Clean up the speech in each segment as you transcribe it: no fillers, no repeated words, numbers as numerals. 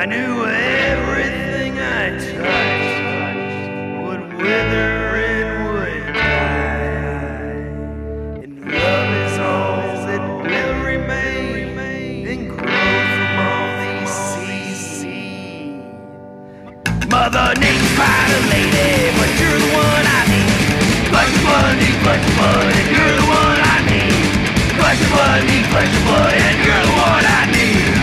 I knew everything I touched would wither and would die. And love is all that will remain and grow from all these seas. Mother Nature's quite a lady, but you're the one I need. Flesh your blood, need flesh your blood, and you're the one I need. Flesh your blood, need flesh your blood, and you're the one I need.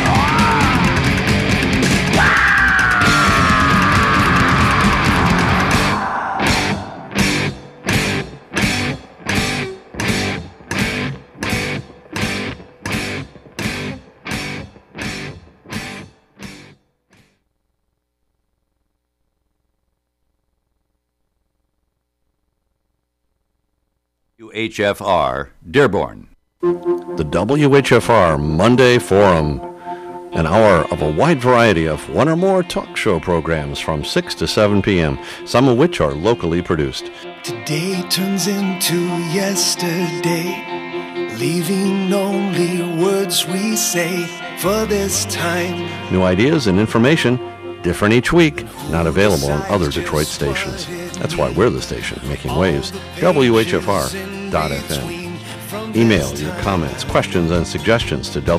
WHFR, Dearborn. The WHFR Monday Forum, an hour of a wide variety of one or more talk show programs from 6 to 7 p.m., some of which are locally produced. Today turns into yesterday, leaving only words we say for this time. New ideas and information, different each week, not available on other Detroit stations. That's why we're the station making waves. WHFR.FM. Email your comments, questions, and suggestions to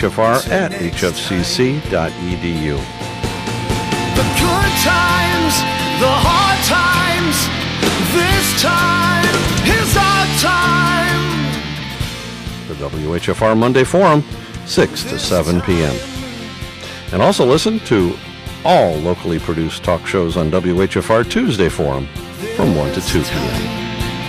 WHFR@hfcc.edu. The good times, the hard times, this time is our time. The WHFR Monday Forum, 6 to 7 p.m. And also listen to all locally produced talk shows on WHFR Tuesday Forum from 1 to 2 p.m.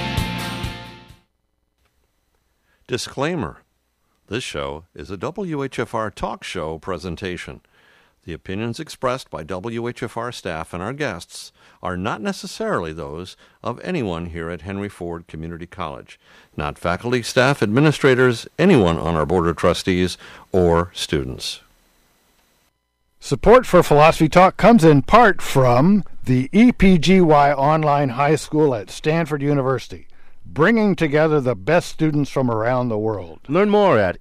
Disclaimer. This show is a WHFR talk show presentation. The opinions expressed by WHFR staff and our guests are not necessarily those of anyone here at Henry Ford Community College, not faculty, staff, administrators, anyone on our Board of Trustees, or students. Support for Philosophy Talk comes in part from the EPGY Online High School at Stanford University, bringing together the best students from around the world. Learn more at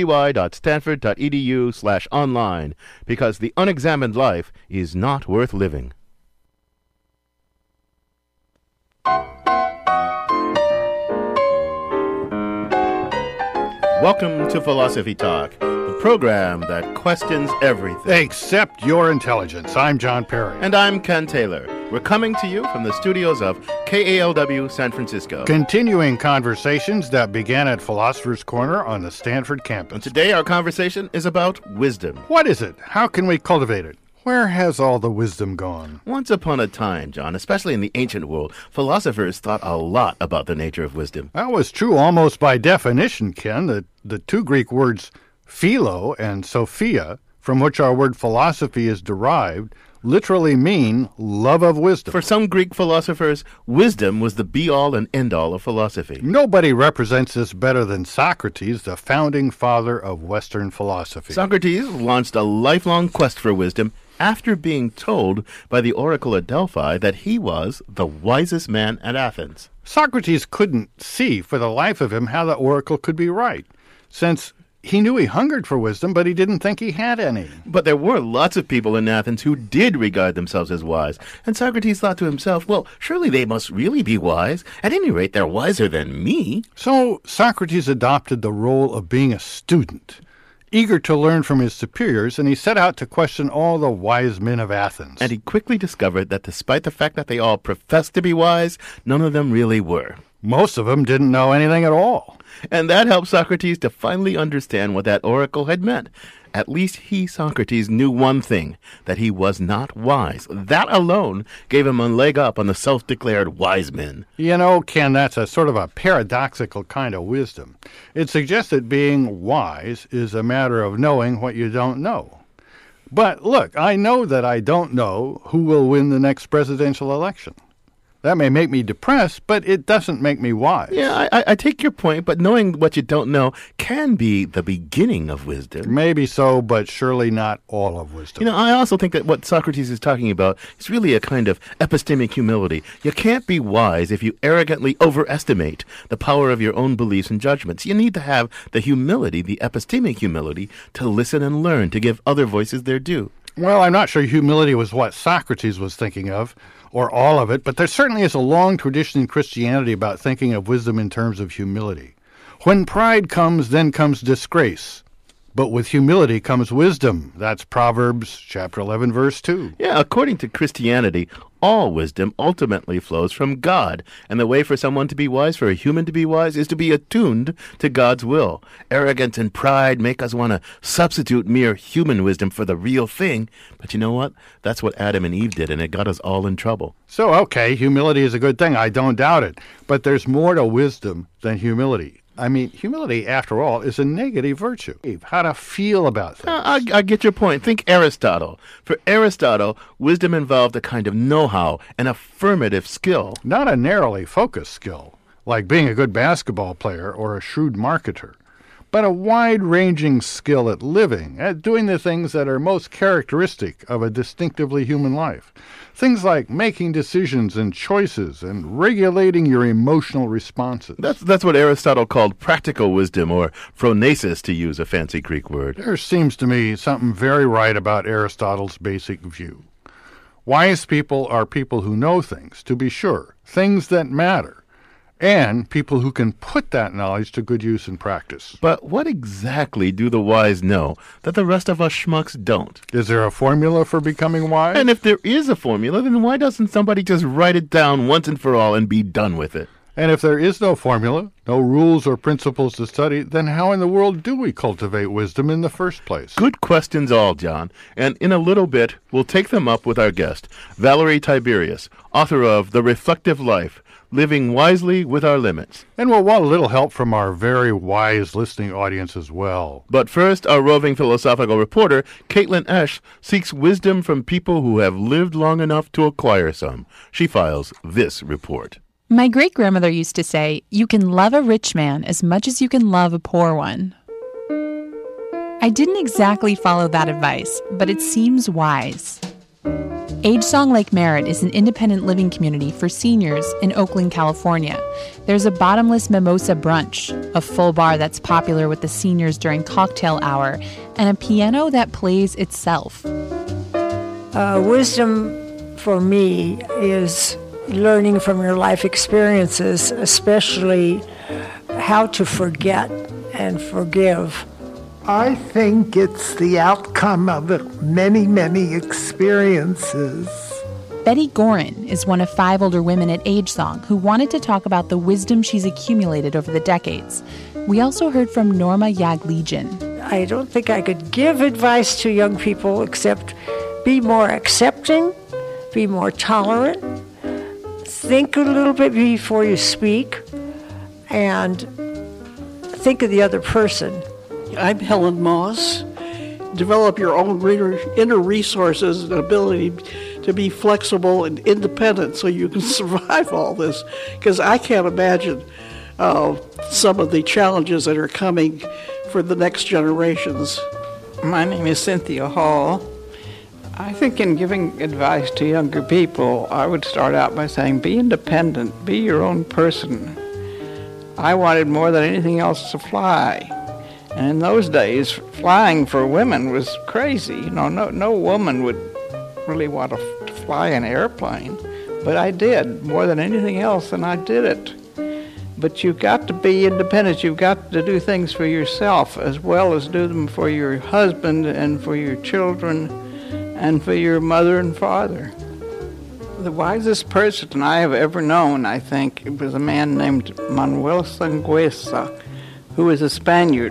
epgy.stanford.edu/online, because the unexamined life is not worth living. Welcome to Philosophy Talk, the program that questions everything. Except your intelligence. I'm John Perry. And I'm Ken Taylor. We're coming to you from the studios of KALW San Francisco. Continuing conversations that began at Philosopher's Corner on the Stanford campus. And today our conversation is about wisdom. What is it? How can we cultivate it? Where has all the wisdom gone? Once upon a time, John, especially in the ancient world, philosophers thought a lot about the nature of wisdom. That was true almost by definition, Ken. The two Greek words philo and sophia, from which our word philosophy is derived, literally mean love of wisdom. For some Greek philosophers, wisdom was the be-all and end-all of philosophy. Nobody represents this better than Socrates, the founding father of Western philosophy. Socrates launched a lifelong quest for wisdom after being told by the oracle at Delphi that he was the wisest man at Athens. Socrates couldn't see for the life of him how the oracle could be right, since he knew he hungered for wisdom, but he didn't think he had any. But there were lots of people in Athens who did regard themselves as wise, and Socrates thought to himself, well, surely they must really be wise. At any rate, they're wiser than me. So Socrates adopted the role of being a student, eager to learn from his superiors, and he set out to question all the wise men of Athens. And he quickly discovered that despite the fact that they all professed to be wise, none of them really were. Most of them didn't know anything at all. And that helped Socrates to finally understand what that oracle had meant. At least he, Socrates, knew one thing, that he was not wise. That alone gave him a leg up on the self-declared wise men. You know, Ken, that's a sort of a paradoxical kind of wisdom. It suggests that being wise is a matter of knowing what you don't know. But look, I know that I don't know who will win the next presidential election. That may make me depressed, but it doesn't make me wise. Yeah, I take your point, but knowing what you don't know can be the beginning of wisdom. Maybe so, but surely not all of wisdom. You know, I also think that what Socrates is talking about is really a kind of epistemic humility. You can't be wise if you arrogantly overestimate the power of your own beliefs and judgments. You need to have the humility, the epistemic humility, to listen and learn, to give other voices their due. Well, I'm not sure humility was what Socrates was thinking of, or all of it, but there certainly is a long tradition in Christianity about thinking of wisdom in terms of humility. When pride comes, then comes disgrace. But with humility comes wisdom. That's Proverbs chapter 11, verse 2. Yeah, according to Christianity, all wisdom ultimately flows from God. And the way for someone to be wise, for a human to be wise, is to be attuned to God's will. Arrogance and pride make us want to substitute mere human wisdom for the real thing. But you know what? That's what Adam and Eve did, and it got us all in trouble. So, okay, humility is a good thing. I don't doubt it. But there's more to wisdom than humility. I mean, humility, after all, is a negative virtue. How to feel about things. I get your point. Think Aristotle. For Aristotle, wisdom involved a kind of know-how, an affirmative skill. Not a narrowly focused skill, like being a good basketball player or a shrewd marketer, but a wide-ranging skill at living, at doing the things that are most characteristic of a distinctively human life. Things like making decisions and choices and regulating your emotional responses. That's what Aristotle called practical wisdom, or phronesis, to use a fancy Greek word. There seems to me something very right about Aristotle's basic view. Wise people are people who know things, to be sure, things that matter, and people who can put that knowledge to good use in practice. But what exactly do the wise know that the rest of us schmucks don't? Is there a formula for becoming wise? And if there is a formula, then why doesn't somebody just write it down once and for all and be done with it? And if there is no formula, no rules or principles to study, then how in the world do we cultivate wisdom in the first place? Good questions all, John. And in a little bit, we'll take them up with our guest, Valerie Tiberius, author of The Reflective Life, Living Wisely with Our Limits. And we'll want a little help from our very wise listening audience as well. But first, our roving philosophical reporter, Caitlin Esch, seeks wisdom from people who have lived long enough to acquire some. She files this report. My great-grandmother used to say, "You can love a rich man as much as you can love a poor one." I didn't exactly follow that advice, but it seems wise. Age Song Lake Merritt is an independent living community for seniors in Oakland, California. There's a bottomless mimosa brunch, a full bar that's popular with the seniors during cocktail hour, and a piano that plays itself. Wisdom for me is learning from your life experiences, especially how to forget and forgive. I think it's the outcome of many, many experiences. Betty Gorin is one of 5 older women at Age Song who wanted to talk about the wisdom she's accumulated over the decades. We also heard from Norma Yagligian. I don't think I could give advice to young people except be more accepting, be more tolerant, think a little bit before you speak, and think of the other person. I'm Helen Moss. Develop your own inner resources and ability to be flexible and independent so you can survive all this. Because I can't imagine some of the challenges that are coming for the next generations. My name is Cynthia Hall. I think in giving advice to younger people, I would start out by saying, be independent, be your own person. I wanted more than anything else to fly. And in those days, flying for women was crazy. You know, no woman would really want to fly an airplane. But I did, more than anything else, and I did it. But you've got to be independent. You've got to do things for yourself as well as do them for your husband and for your children and for your mother and father. The wisest person I have ever known, I think, was a man named Manuel Sangüesa, who was a Spaniard.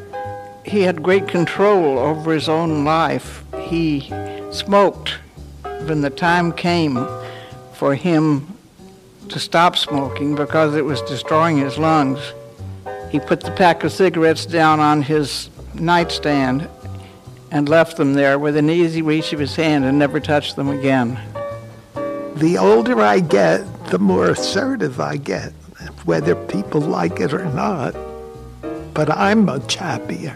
He had great control over his own life. He smoked when the time came for him to stop smoking because it was destroying his lungs. He put the pack of cigarettes down on his nightstand and left them there within easy reach of his hand and never touched them again. The older I get, the more assertive I get, whether people like it or not. But I'm much happier.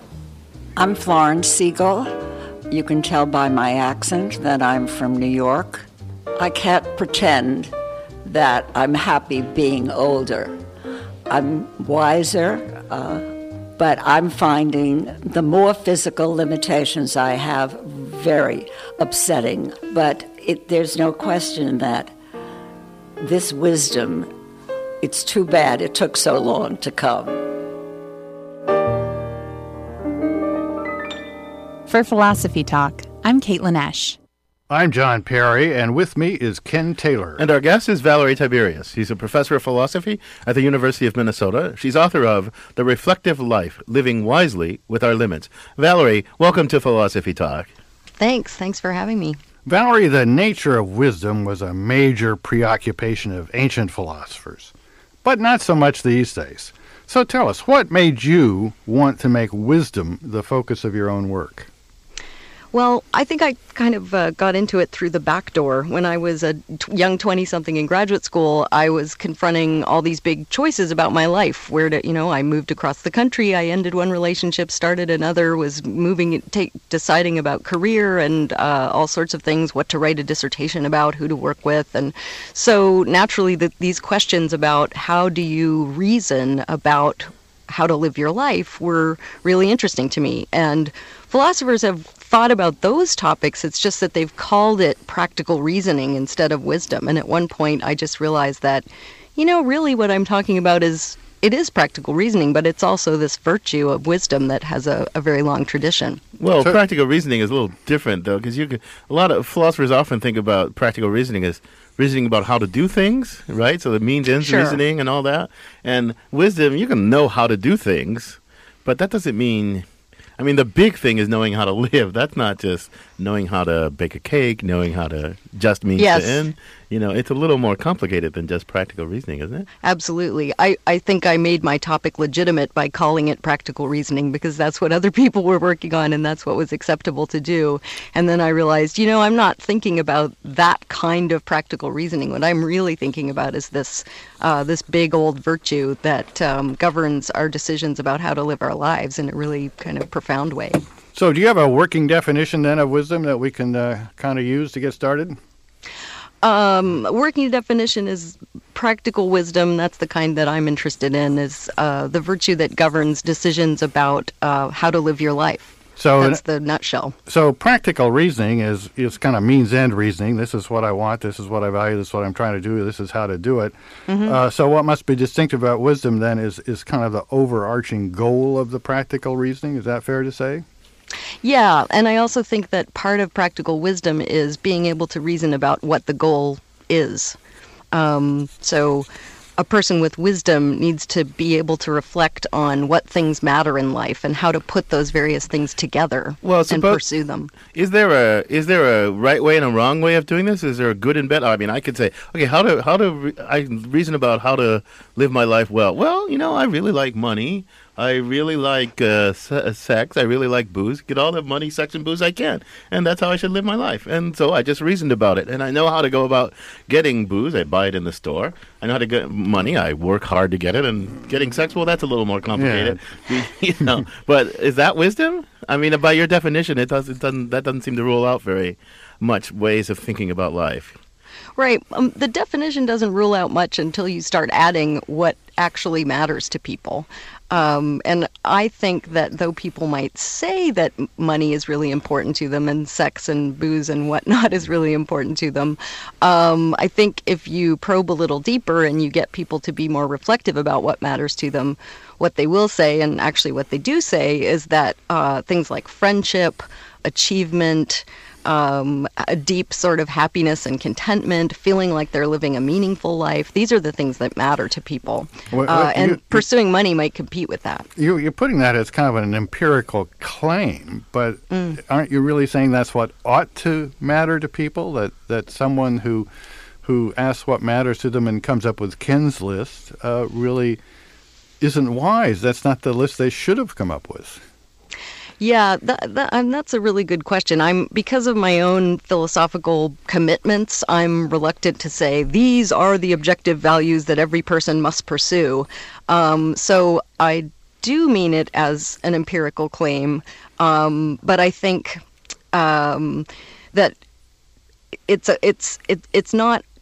I'm Florence Siegel. You can tell by my accent that I'm from New York. I can't pretend that I'm happy being older. I'm wiser, but I'm finding the more physical limitations I have very upsetting. But there's no question that this wisdom, it's too bad it took so long to come. For Philosophy Talk, I'm Caitlin Esch. I'm John Perry, and with me is Ken Taylor. And our guest is Valerie Tiberius. She's a professor of philosophy at the University of Minnesota. She's author of The Reflective Life, Living Wisely with Our Limits. Valerie, welcome to Philosophy Talk. Thanks for having me. Valerie, the nature of wisdom was a major preoccupation of ancient philosophers, but not so much these days. So tell us, what made you want to make wisdom the focus of your own work? Well, I think I kind of got into it through the back door. When I was a young 20-something in graduate school, I was confronting all these big choices about my life. I moved across the country, I ended one relationship, started another, was deciding about career and all sorts of things, what to write a dissertation about, who to work with. And so naturally, these questions about how do you reason about how to live your life were really interesting to me. And philosophers have thought about those topics. It's just that they've called it practical reasoning instead of wisdom. And at one point, I just realized that, really what I'm talking about is practical reasoning, but it's also this virtue of wisdom that has a very long tradition. Well, practical reasoning is a little different, though, because a lot of philosophers often think about practical reasoning as reasoning about how to do things, right? So the means, ends, reasoning and all that. And wisdom, you can know how to do things, but that doesn't mean... the big thing is knowing how to live. That's not just knowing how to bake a cake, knowing how to just means to end. It's a little more complicated than just practical reasoning, isn't it? Absolutely. I think I made my topic legitimate by calling it practical reasoning because that's what other people were working on and that's what was acceptable to do. And then I realized, I'm not thinking about that kind of practical reasoning. What I'm really thinking about is this big old virtue that governs our decisions about how to live our lives in a really kind of profound way. So do you have a working definition then of wisdom that we can kind of use to get started? Working definition is practical wisdom. That's the kind that I'm interested in, is the virtue that governs decisions about how to live your life. So that's the nutshell. So practical reasoning is kind of means-end reasoning. This is what I want. This is what I value. This is what I'm trying to do. This is how to do it. Mm-hmm. So what must be distinctive about wisdom then is kind of the overarching goal of the practical reasoning. Is that fair to say? Yeah, and I also think that part of practical wisdom is being able to reason about what the goal is. So a person with wisdom needs to be able to reflect on what things matter in life and how to put those various things together and pursue them. Is there a right way and a wrong way of doing this? Is there a good and bad? I could say, okay, how do I reason about how to live my life well? Well, I really like money. I really like sex. I really like booze. Get all the money, sex, and booze I can. And that's how I should live my life. And so I just reasoned about it. And I know how to go about getting booze. I buy it in the store. I know how to get money. I work hard to get it. And getting sex, well, that's a little more complicated. Yeah. But is that wisdom? By your definition, that doesn't seem to rule out very much ways of thinking about life. Right. The definition doesn't rule out much until you start adding what actually matters to people. And I think that though people might say that money is really important to them and sex and booze and whatnot is really important to them, I think if you probe a little deeper and you get people to be more reflective about what matters to them, what they will say, and actually what they do say, is that things like friendship, achievement, a deep sort of happiness and contentment, feeling like they're living a meaningful life. These are the things that matter to people. Pursuing money might compete with that. You're putting that as kind of an empirical claim, but aren't you really saying that's what ought to matter to people? That someone who asks what matters to them and comes up with Ken's list really isn't wise. That's not the list they should have come up with. Yeah, that's a really good question. Because of my own philosophical commitments, I'm reluctant to say these are the objective values that every person must pursue. So I do mean it as an empirical claim, but I think that it's not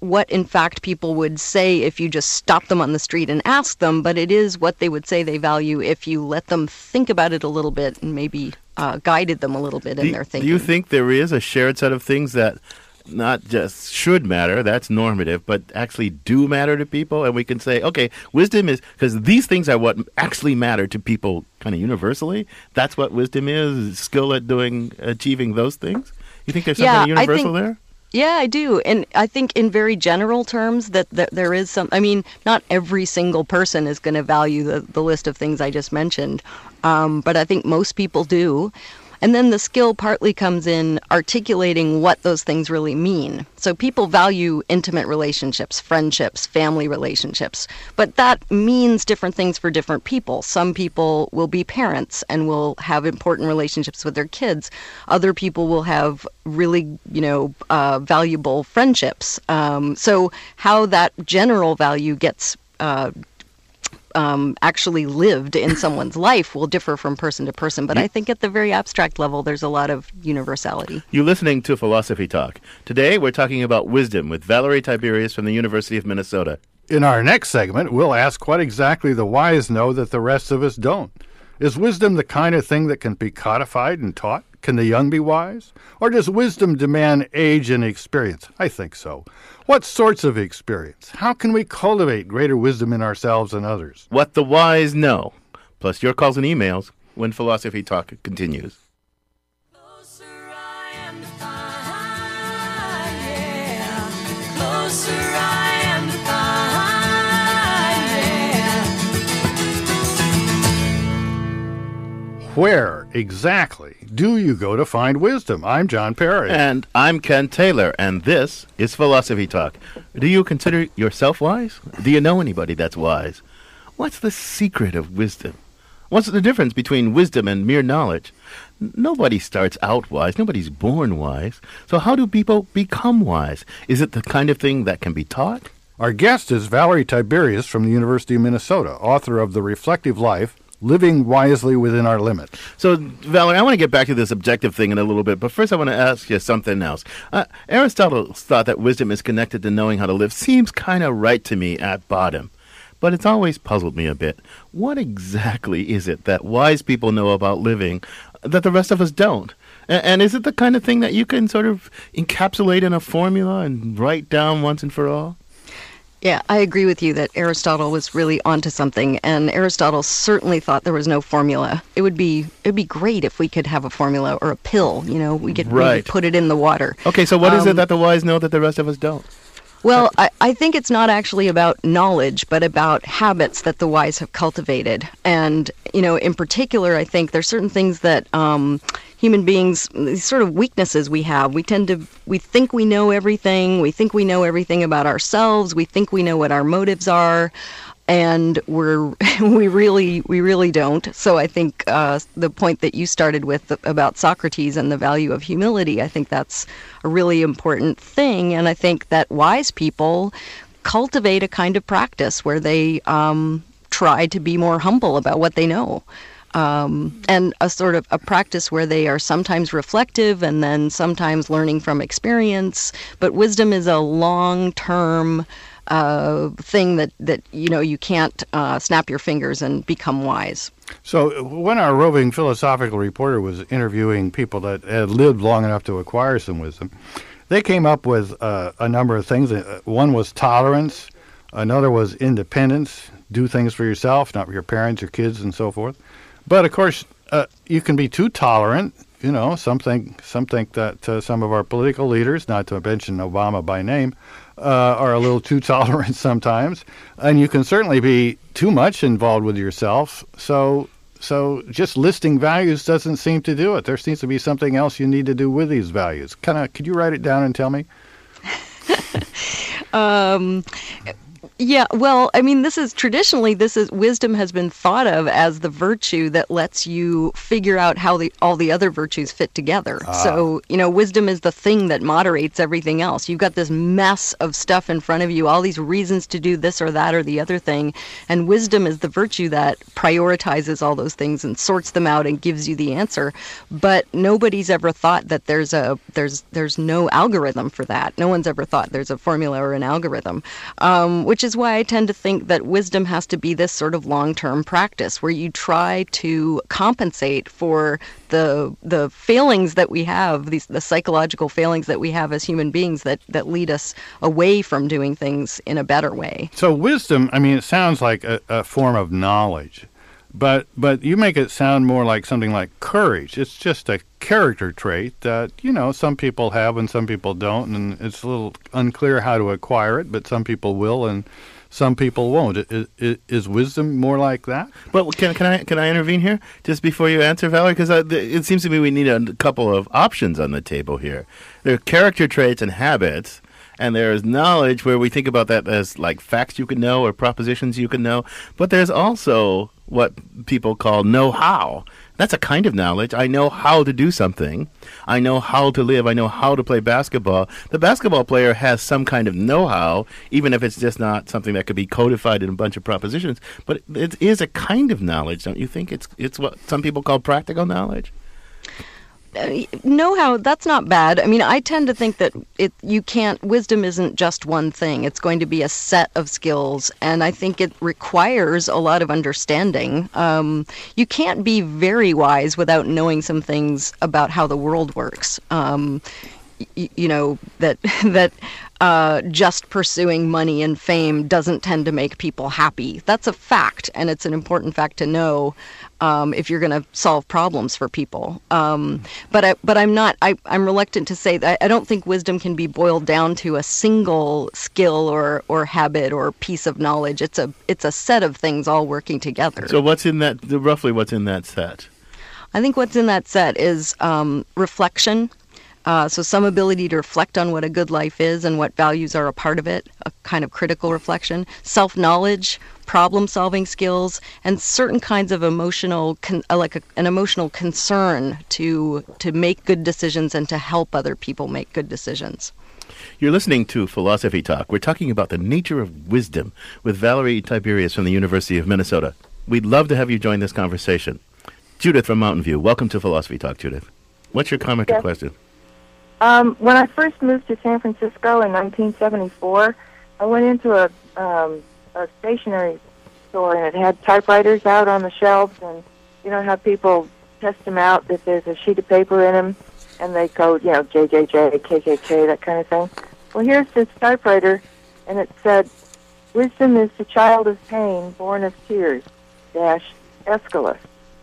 what in fact people would say if you just stop them on the street and ask them, but it is what they would say they value if you let them think about it a little bit and maybe guided them a little bit in their thinking. Do you think there is a shared set of things that not just should matter, that's normative, but actually do matter to people? And we can say, okay, wisdom is, because these things are what actually matter to people kind of universally. That's what wisdom is, skill at achieving those things. You think there's something universal there? Yeah, I do. And I think in very general terms that there is some, I mean, not every single person is going to value the list of things I just mentioned, but I think most people do. And then the skill partly comes in articulating what those things really mean. So people value intimate relationships, friendships, family relationships, but that means different things for different people. Some people will be parents and will have important relationships with their kids. Other people will have really, valuable friendships. So how that general value gets actually lived in someone's life will differ from person to person. But I think at the very abstract level, there's a lot of universality. You're listening to Philosophy Talk. Today, we're talking about wisdom with Valerie Tiberius from the University of Minnesota. In our next segment, we'll ask what exactly the wise know that the rest of us don't. Is wisdom the kind of thing that can be codified and taught? Can the young be wise? Or does wisdom demand age and experience? I think so. What sorts of experience? How can we cultivate greater wisdom in ourselves and others? What the wise know. Plus your calls and emails when Philosophy Talk continues. Closer I am to find, yeah. Closer I am to find, yeah. Where exactly do you go to find wisdom? I'm John Perry. And I'm Ken Taylor, and this is Philosophy Talk. Do you consider yourself wise? Do you know anybody that's wise? What's the secret of wisdom? What's the difference between wisdom and mere knowledge? Nobody starts out wise. Nobody's born wise. So how do people become wise? Is it the kind of thing that can be taught? Our guest is Valerie Tiberius from the University of Minnesota, author of The Reflective Life, Living Wisely Within Our Limits. So, Valerie, I want to get back to this objective thing in a little bit, but first I want to ask you something else. Aristotle thought that wisdom is connected to knowing how to live. Seems kind of right to me at bottom, but it's always puzzled me a bit. What exactly is it that wise people know about living that the rest of us don't? And is it the kind of thing that you can sort of encapsulate in a formula and write down once and for all? Yeah, I agree with you that Aristotle was really onto something, and Aristotle certainly thought there was no formula. It'd be great if we could have a formula or a pill, we could maybe put it in the water. Okay, so what is it that the wise know that the rest of us don't? Well, I think it's not actually about knowledge, but about habits that the wise have cultivated. And, in particular, I think there's certain things that human beings, these sort of weaknesses we have. We think we know everything. We think we know everything about ourselves. We think we know what our motives are. And we really don't. So I think the point that you started with about Socrates and the value of humility, I think that's a really important thing. And I think that wise people cultivate a kind of practice where they try to be more humble about what they know. And a sort of a practice where they are sometimes reflective and then sometimes learning from experience. But wisdom is a long-term thing that you can't snap your fingers and become wise. So when our roving philosophical reporter was interviewing people that had lived long enough to acquire some wisdom, they came up with a number of things. One was tolerance. Another was independence. Do things for yourself, not for your parents, your kids, and so forth. But, of course, you can be too tolerant. Some think that some of our political leaders, not to mention Obama by name, are a little too tolerant sometimes. And you can certainly be too much involved with yourself. So just listing values doesn't seem to do it. There seems to be something else you need to do with these values. Could you write it down and tell me? Yeah, well, I mean, wisdom has been thought of as the virtue that lets you figure out how all the other virtues fit together. So, wisdom is the thing that moderates everything else. You've got this mess of stuff in front of you, all these reasons to do this or that or the other thing, and wisdom is the virtue that prioritizes all those things and sorts them out and gives you the answer. But nobody's ever thought that there's no algorithm for that. No one's ever thought there's a formula or an algorithm, which is why I tend to think that wisdom has to be this sort of long-term practice where you try to compensate for the failings that we have, the psychological failings that we have as human beings that lead us away from doing things in a better way. So wisdom, I mean, it sounds like a form of knowledge, but you make it sound more like something like courage. It's just a character trait that, some people have and some people don't, and it's a little unclear how to acquire it, but some people will and some people won't. Is wisdom more like that? Well, can I intervene here just before you answer, Valerie? Because it seems to me we need a couple of options on the table here. There are character traits and habits, and there is knowledge where we think about that as like facts you can know or propositions you can know. But there's also what people call know-how. That's a kind of knowledge. I know how to do something. I know how to live. I know how to play basketball. The basketball player has some kind of know-how, even if it's just not something that could be codified in a bunch of propositions. But it is a kind of knowledge, don't you think? It's what some people call practical knowledge. Know-how, that's not bad. I mean, I tend to think that wisdom isn't just one thing. It's going to be a set of skills, and I think it requires a lot of understanding. You can't be very wise without knowing some things about how the world works. That just pursuing money and fame doesn't tend to make people happy. That's a fact, and it's an important fact to know if you're going to solve problems for people. But I'm reluctant to say that I don't think wisdom can be boiled down to a single skill or habit or piece of knowledge. It's a set of things all working together. So what's in that? Roughly, what's in that set? I think what's in that set is reflection. So some ability to reflect on what a good life is and what values are a part of it, a kind of critical reflection, self-knowledge, problem-solving skills, and certain kinds of emotional, an emotional concern to make good decisions and to help other people make good decisions. You're listening to Philosophy Talk. We're talking about the nature of wisdom with Valerie Tiberius from the University of Minnesota. We'd love to have you join this conversation. Judith from Mountain View, welcome to Philosophy Talk, Judith. What's your comment or question? When I first moved to San Francisco in 1974, I went into a stationery store, and it had typewriters out on the shelves, and you know how people test them out, that there's a sheet of paper in them, and they code, JJJ, KKK, that kind of thing. Well, here's this typewriter, and it said, "Wisdom is the child of pain, born of tears, Aeschylus."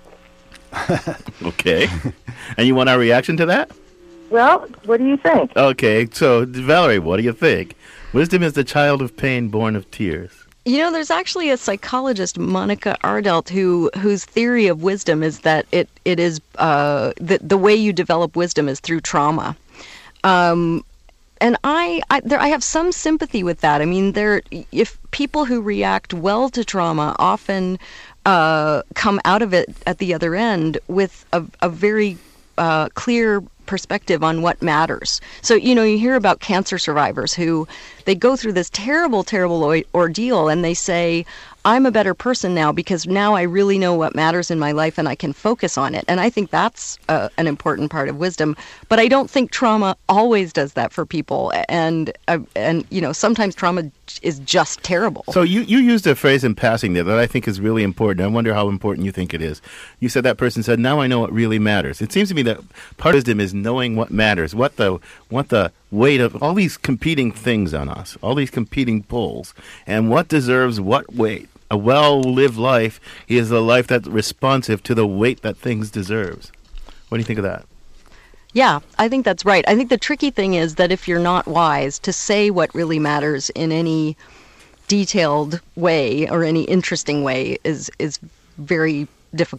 Okay. And you want our reaction to that? Well, what do you think? Okay, so Valerie, what do you think? Wisdom is the child of pain, born of tears. There's actually a psychologist, Monica Ardelt, whose theory of wisdom is that it is the way you develop wisdom is through trauma. And I have some sympathy with that. I mean, if people who react well to trauma often come out of it at the other end with a very clear perspective on what matters. So, you hear about cancer survivors who they go through this terrible, terrible ordeal, and they say, I'm a better person now because now I really know what matters in my life and I can focus on it. And I think that's an important part of wisdom. But I don't think trauma always does that for people. And sometimes trauma is just terrible. So you used a phrase in passing there that I think is really important. I wonder how important you think it is. You said that person said, now I know what really matters. It seems to me that part of wisdom is knowing what matters, what the weight of all these competing things on us, all these competing pulls, and what deserves what weight. A well-lived life is a life that's responsive to the weight that things deserves. What do you think of that? Yeah, I think that's right. I think the tricky thing is that if you're not wise, to say what really matters in any detailed way or any interesting way is very difficult.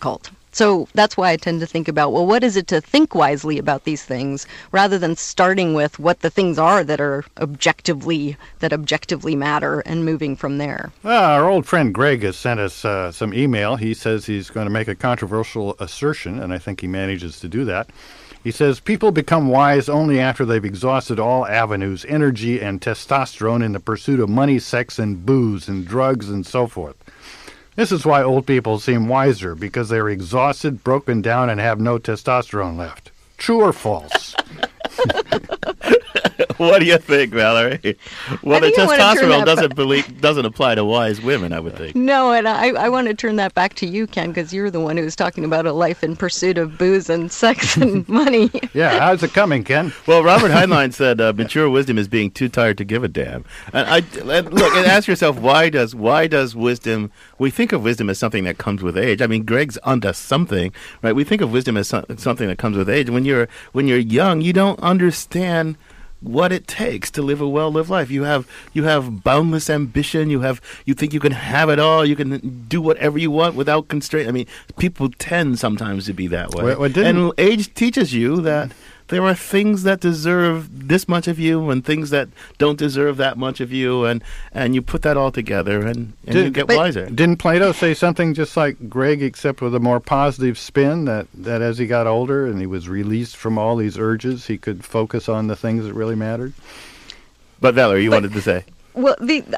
So that's why I tend to think about, well, what is it to think wisely about these things, rather than starting with what the things are that objectively matter and moving from there. Our old friend Greg has sent us some email. He says he's going to make a controversial assertion, and I think he manages to do that. He says, people become wise only after they've exhausted all avenues, energy, and testosterone in the pursuit of money, sex, and booze, and drugs, and so forth. This is why old people seem wiser, because they're exhausted, broken down, and have no testosterone left. True or false? What do you think, Valerie? Well, the think I wanna turn testosterone doesn't apply to wise women, I would think. No, and I want to turn that back to you, Ken, because you're the one who was talking about a life in pursuit of booze and sex and money. Yeah, how's it coming, Ken? Well, Robert Heinlein said mature wisdom is being too tired to give a damn. And look, and ask yourself, why does wisdom? We think of wisdom as something that comes with age. I mean, Greg's onto something, right? We think of wisdom as something that comes with age. When you're young, you don't understand what it takes to live a well-lived life. You have boundless ambition. You think you can have it all. You can do whatever you want without constraint. I mean, people tend sometimes to be that way. And age teaches you that there are things that deserve this much of you and things that don't deserve that much of you, and you put that all together and you get wiser. Didn't Plato say something just like Greg, except with a more positive spin, that as he got older and he was released from all these urges, he could focus on the things that really mattered? But Valerie, you wanted to say. Well,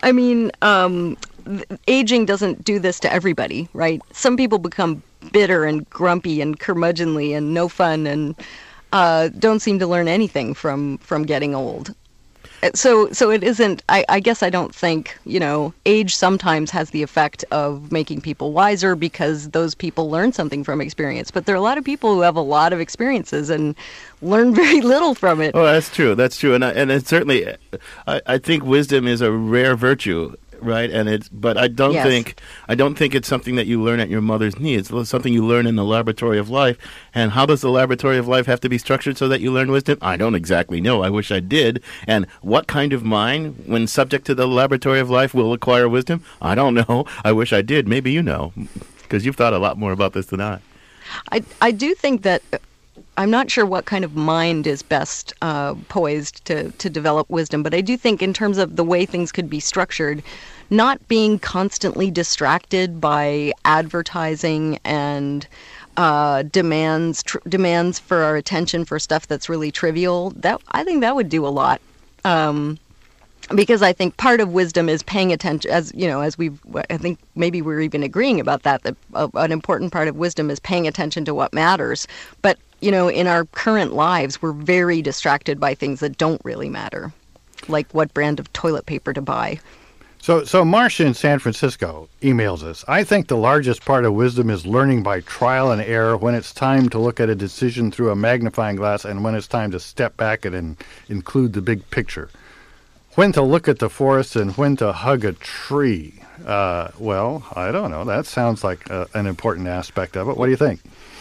aging doesn't do this to everybody, right? Some people become bitter and grumpy and curmudgeonly and no fun and don't seem to learn anything from getting old. So it isn't, I guess I don't think, age sometimes has the effect of making people wiser because those people learn something from experience. But there are a lot of people who have a lot of experiences and learn very little from it. Oh, that's true. And it's certainly, I think wisdom is a rare virtue. Right, but I don't think it's something that you learn at your mother's knee. It's something you learn in the laboratory of life. And how does the laboratory of life have to be structured so that you learn wisdom? I don't exactly know. I wish I did. And what kind of mind, when subject to the laboratory of life, will acquire wisdom? I don't know. I wish I did. Maybe you know, because you've thought a lot more about this than I. I do think that. I'm not sure what kind of mind is best poised to develop wisdom, but I do think in terms of the way things could be structured, not being constantly distracted by advertising and demands for our attention for stuff that's really trivial, I think that would do a lot. Because I think part of wisdom is paying attention, I think maybe we're even agreeing about that an important part of wisdom is paying attention to what matters. But, in our current lives, we're very distracted by things that don't really matter, like what brand of toilet paper to buy. So Marcia in San Francisco emails us, I think the largest part of wisdom is learning by trial and error when it's time to look at a decision through a magnifying glass and when it's time to step back and include the big picture. When to look at the forest and when to hug a tree. Well, I don't know. That sounds like an important aspect of it. What do you think?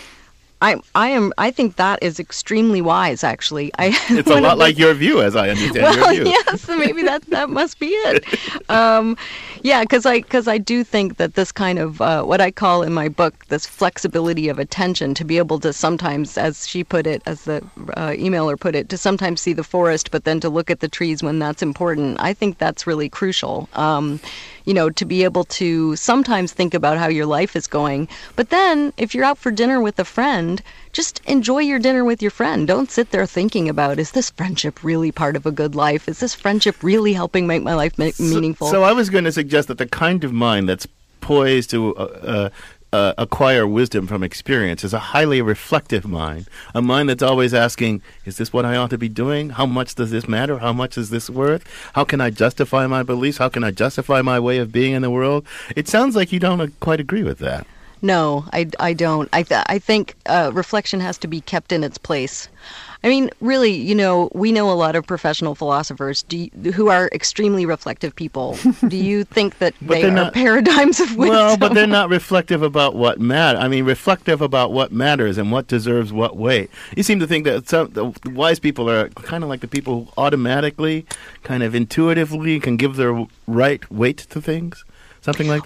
I think that is extremely wise, actually. It's a lot like your view, as I understand your view. Yes, maybe that must be it. Because I do think that this kind of what I call in my book this flexibility of attention, to be able to sometimes, as she put it, as the emailer put it, to sometimes see the forest, but then to look at the trees when that's important. I think that's really crucial. To be able to sometimes think about how your life is going. But then, if you're out for dinner with a friend, just enjoy your dinner with your friend. Don't sit there thinking about, is this friendship really part of a good life? Is this friendship really helping make my life meaningful? So I was going to suggest that the kind of mind that's poised to acquire wisdom from experience is a highly reflective mind, a mind that's always asking, is this what I ought to be doing? How much does this matter? How much is this worth? How can I justify my beliefs? How can I justify my way of being in the world? It sounds like you don't quite agree with that. No, I don't. I think reflection has to be kept in its place. I mean, really, we know a lot of professional philosophers who are extremely reflective people. Do you think that they are paradigms of wisdom? Well, but they're not reflective about what matters. I mean, reflective about what matters and what deserves what weight. You seem to think that the wise people are kind of like the people who automatically, kind of intuitively can give their right weight to things, something like that?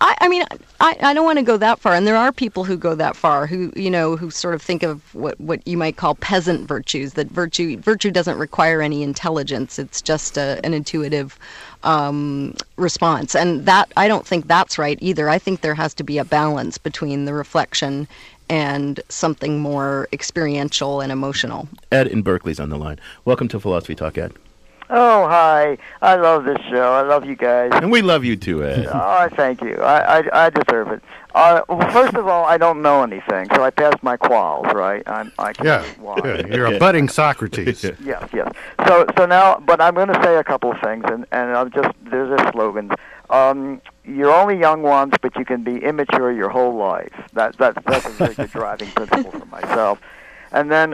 I mean, I don't want to go that far, and there are people who go that far, who who sort of think of what you might call peasant virtues. That virtue doesn't require any intelligence; it's just an intuitive response, and that I don't think that's right either. I think there has to be a balance between the reflection and something more experiential and emotional. Ed in Berkeley's on the line. Welcome to Philosophy Talk, Ed. Oh, hi. I love this show. I love you guys. And we love you too, Ed. Oh, thank you. I deserve it. Well, first of all, I don't know anything, so I passed my quals, right? You're a budding Socrates. Yes. So now, but I'm going to say a couple of things, and there's a slogan. You're only young once, but you can be immature your whole life. That's a very good driving principle for myself. And then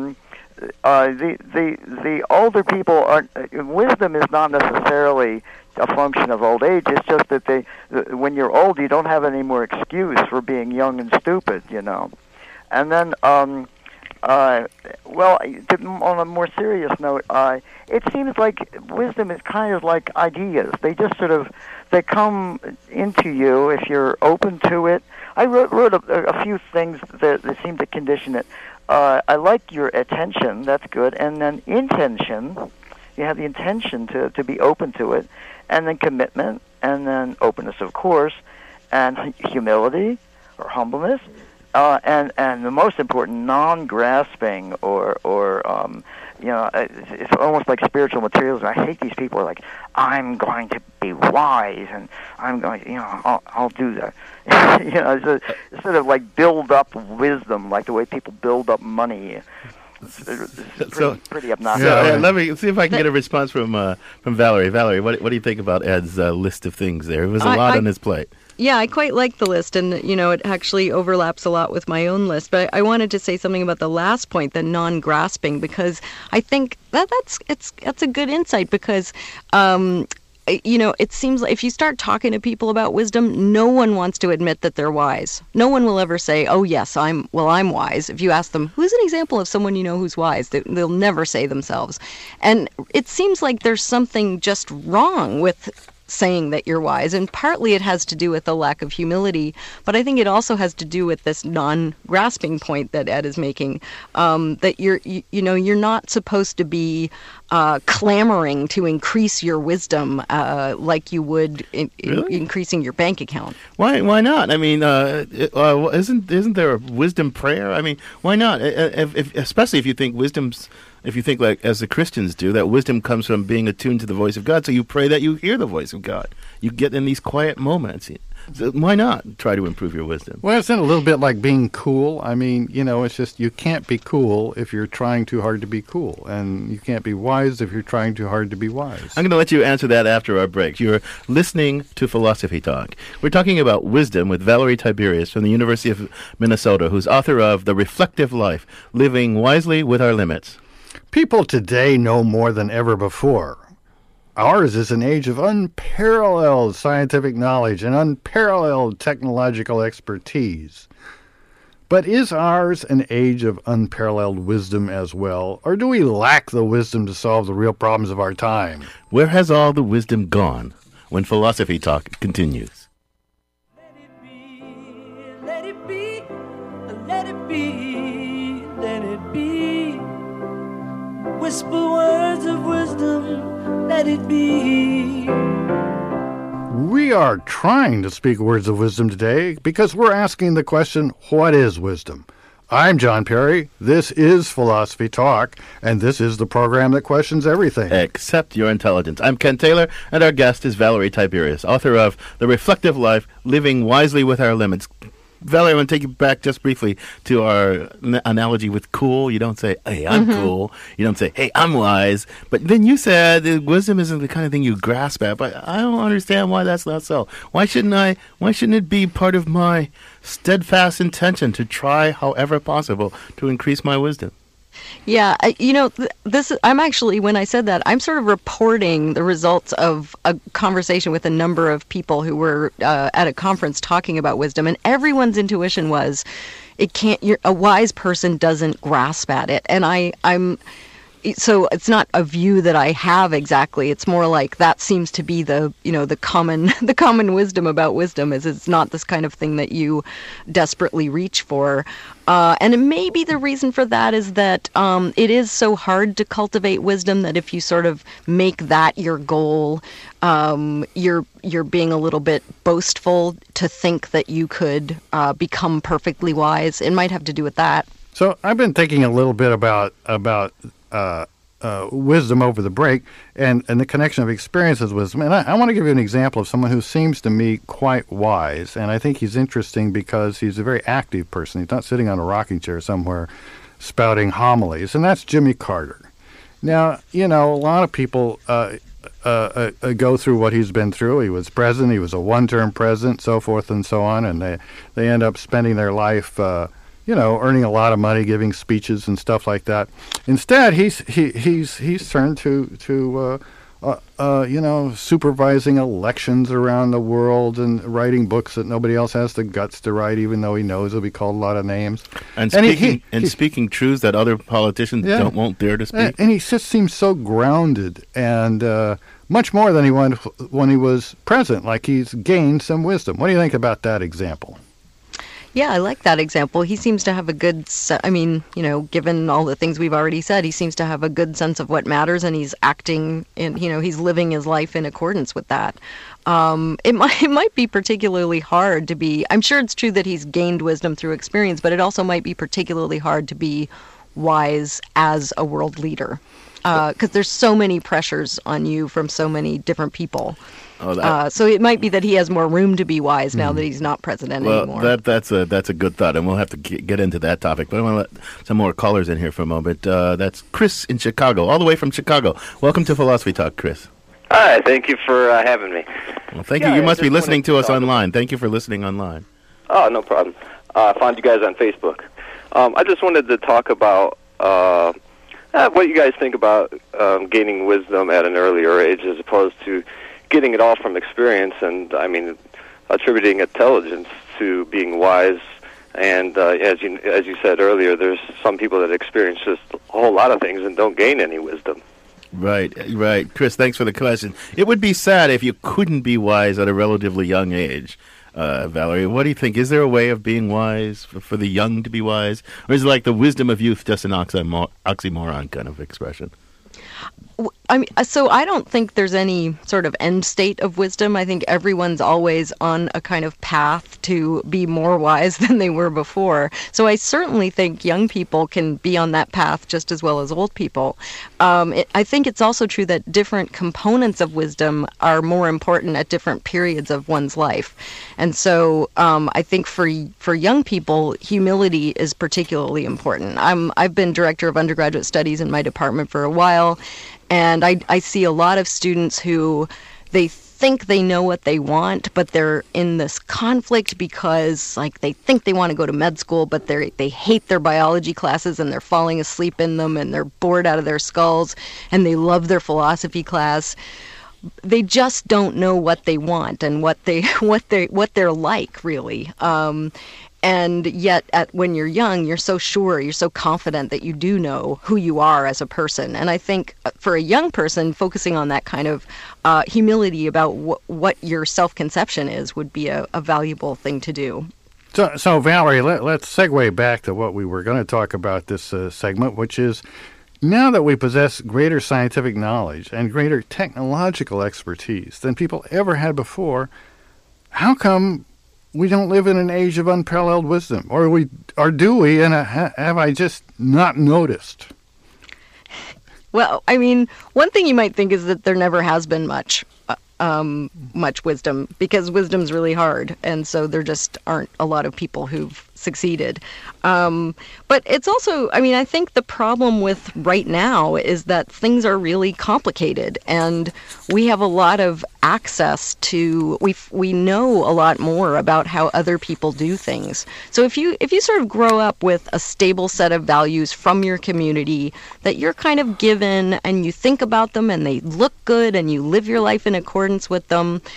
the older people are. Wisdom is not necessarily a function of old age. It's just that when you're old, you don't have any more excuse for being young and stupid, And then, on a more serious note, it seems like wisdom is kind of like ideas. They just they come into you if you're open to it. I wrote a few things that seem to condition it. I like your attention. That's good. And then intention. You have the intention to be open to it. And then commitment. And then openness, of course. And humility or humbleness. And the most important, non-grasping or it's almost like spiritual materialism. I hate these people who are like, I'm going to be wise and I'm going to, I'll do that. It's sort of like build up wisdom, like the way people build up money. It's pretty obnoxious. Let me see if I can get a response from Valerie. Valerie, what do you think about Ed's list of things there? It was a lot on his plate. Yeah, I quite like the list, and it actually overlaps a lot with my own list. But I wanted to say something about the last point, the non-grasping, because I think that's a good insight. Because it seems like if you start talking to people about wisdom, no one wants to admit that they're wise. No one will ever say, "Oh yes, I'm wise." If you ask them, "Who's an example of someone who's wise?" They'll never say themselves. And it seems like there's something just wrong with saying that you're wise, and partly it has to do with the lack of humility, but I think it also has to do with this non-grasping point that Ed is making, that you're not supposed to be clamoring to increase your wisdom like you would increasing your bank account. Why not? I mean, isn't there a wisdom prayer? I mean, why not? Especially if you think if you think like as the Christians do, that wisdom comes from being attuned to the voice of God, so you pray that you hear the voice of God. You get in these quiet moments. So why not try to improve your wisdom? Well, isn't it a little bit like being cool? I mean, it's just you can't be cool if you're trying too hard to be cool, and you can't be wise if you're trying too hard to be wise. I'm going to let you answer that after our break. You're listening to Philosophy Talk. We're talking about wisdom with Valerie Tiberius from the University of Minnesota, who's author of The Reflective Life, Living Wisely with Our Limits. People today know more than ever before. Ours is an age of unparalleled scientific knowledge and unparalleled technological expertise. But is ours an age of unparalleled wisdom as well, or do we lack the wisdom to solve the real problems of our time? Where has all the wisdom gone? When Philosophy Talk continues. Let it be, let it be, let it be. Whisper words of wisdom, let it be. We are trying to speak words of wisdom today because we're asking the question, what is wisdom? I'm John Perry, this is Philosophy Talk, and this is the program that questions everything. Except your intelligence. I'm Ken Taylor, and our guest is Valerie Tiberius, author of The Reflective Life, Living Wisely with Our Limits. Valerie, I want to take you back just briefly to our analogy with cool. You don't say, hey, I'm cool. You don't say, hey, I'm wise. But then you said that wisdom isn't the kind of thing you grasp at. But I don't understand why that's not so. Why shouldn't it be part of my steadfast intention to try, however possible, to increase my wisdom? Yeah, I'm actually, when I said that, I'm sort of reporting the results of a conversation with a number of people who were at a conference talking about wisdom, and everyone's intuition was, a wise person doesn't grasp at it. And so it's not a view that I have exactly. It's more like that seems to be the common wisdom about wisdom is it's not this kind of thing that you desperately reach for. And maybe the reason for that is that it is so hard to cultivate wisdom that if you sort of make that your goal, you're being a little bit boastful to think that you could become perfectly wise. It might have to do with that. So I've been thinking a little bit about wisdom over the break and the connection of experiences with wisdom. And I want to give you an example of someone who seems to me quite wise. And I think he's interesting because he's a very active person. He's not sitting on a rocking chair somewhere spouting homilies. And that's Jimmy Carter. Now, a lot of people go through what he's been through. He was president. He was a one-term president, so forth and so on. And they end up spending their life earning a lot of money, giving speeches and stuff like that. Instead, he's turned to supervising elections around the world and writing books that nobody else has the guts to write, even though he knows he'll be called a lot of names. And speaking truths that other politicians won't dare to speak. And he just seems so grounded and much more than he was when he was president. Like he's gained some wisdom. What do you think about that example? Yeah, I like that example. He seems to have a good, given all the things we've already said, he seems to have a good sense of what matters, and he's acting in, he's living his life in accordance with that. It might be particularly hard to be, I'm sure it's true that he's gained wisdom through experience, but it also might be particularly hard to be wise as a world leader. Because there's so many pressures on you from so many different people. So it might be that he has more room to be wise now that he's not president anymore. That's a good thought, and we'll have to get into that topic. But I want to let some more callers in here for a moment. That's Chris in Chicago, all the way from Chicago. Welcome to Philosophy Talk, Chris. Hi, thank you for having me. Well, thank you. You must be listening to us online. Thank you for listening online. Oh, no problem. I found you guys on Facebook. I just wanted to talk about what you guys think about gaining wisdom at an earlier age as opposed to getting it all from experience and, attributing intelligence to being wise. And as you said earlier, there's some people that experience just a whole lot of things and don't gain any wisdom. Right. Chris, thanks for the question. It would be sad if you couldn't be wise at a relatively young age. Valerie, what do you think? Is there a way of being wise, for the young to be wise? Or is it like the wisdom of youth just an oxymoron kind of expression? So I don't think there's any sort of end state of wisdom. I think everyone's always on a kind of path to be more wise than they were before. So I certainly think young people can be on that path just as well as old people. I think it's also true that different components of wisdom are more important at different periods of one's life. And so I think for young people, humility is particularly important. I've been director of undergraduate studies in my department for a while, and I see a lot of students who they think they know what they want, but they're in this conflict because they think they want to go to med school, but they hate their biology classes and they're falling asleep in them and they're bored out of their skulls, and they love their philosophy class. They just don't know what they want and what they're like, really. And yet, when you're young, you're so sure, you're so confident that you do know who you are as a person. And I think for a young person, focusing on that kind of humility about what your self-conception is would be a valuable thing to do. So Valerie, let's segue back to what we were going to talk about this segment, which is now that we possess greater scientific knowledge and greater technological expertise than people ever had before, how come we don't live in an age of unparalleled wisdom? Or do we, and have I just not noticed? Well, one thing you might think is that there never has been much wisdom, because wisdom's really hard, and so there just aren't a lot of people who've succeeded. But it's also, I think the problem with right now is that things are really complicated, and we have a lot of access to, we know a lot more about how other people do things. So if you sort of grow up with a stable set of values from your community that you're kind of given, and you think about them and they look good and you live your life in accordance with them,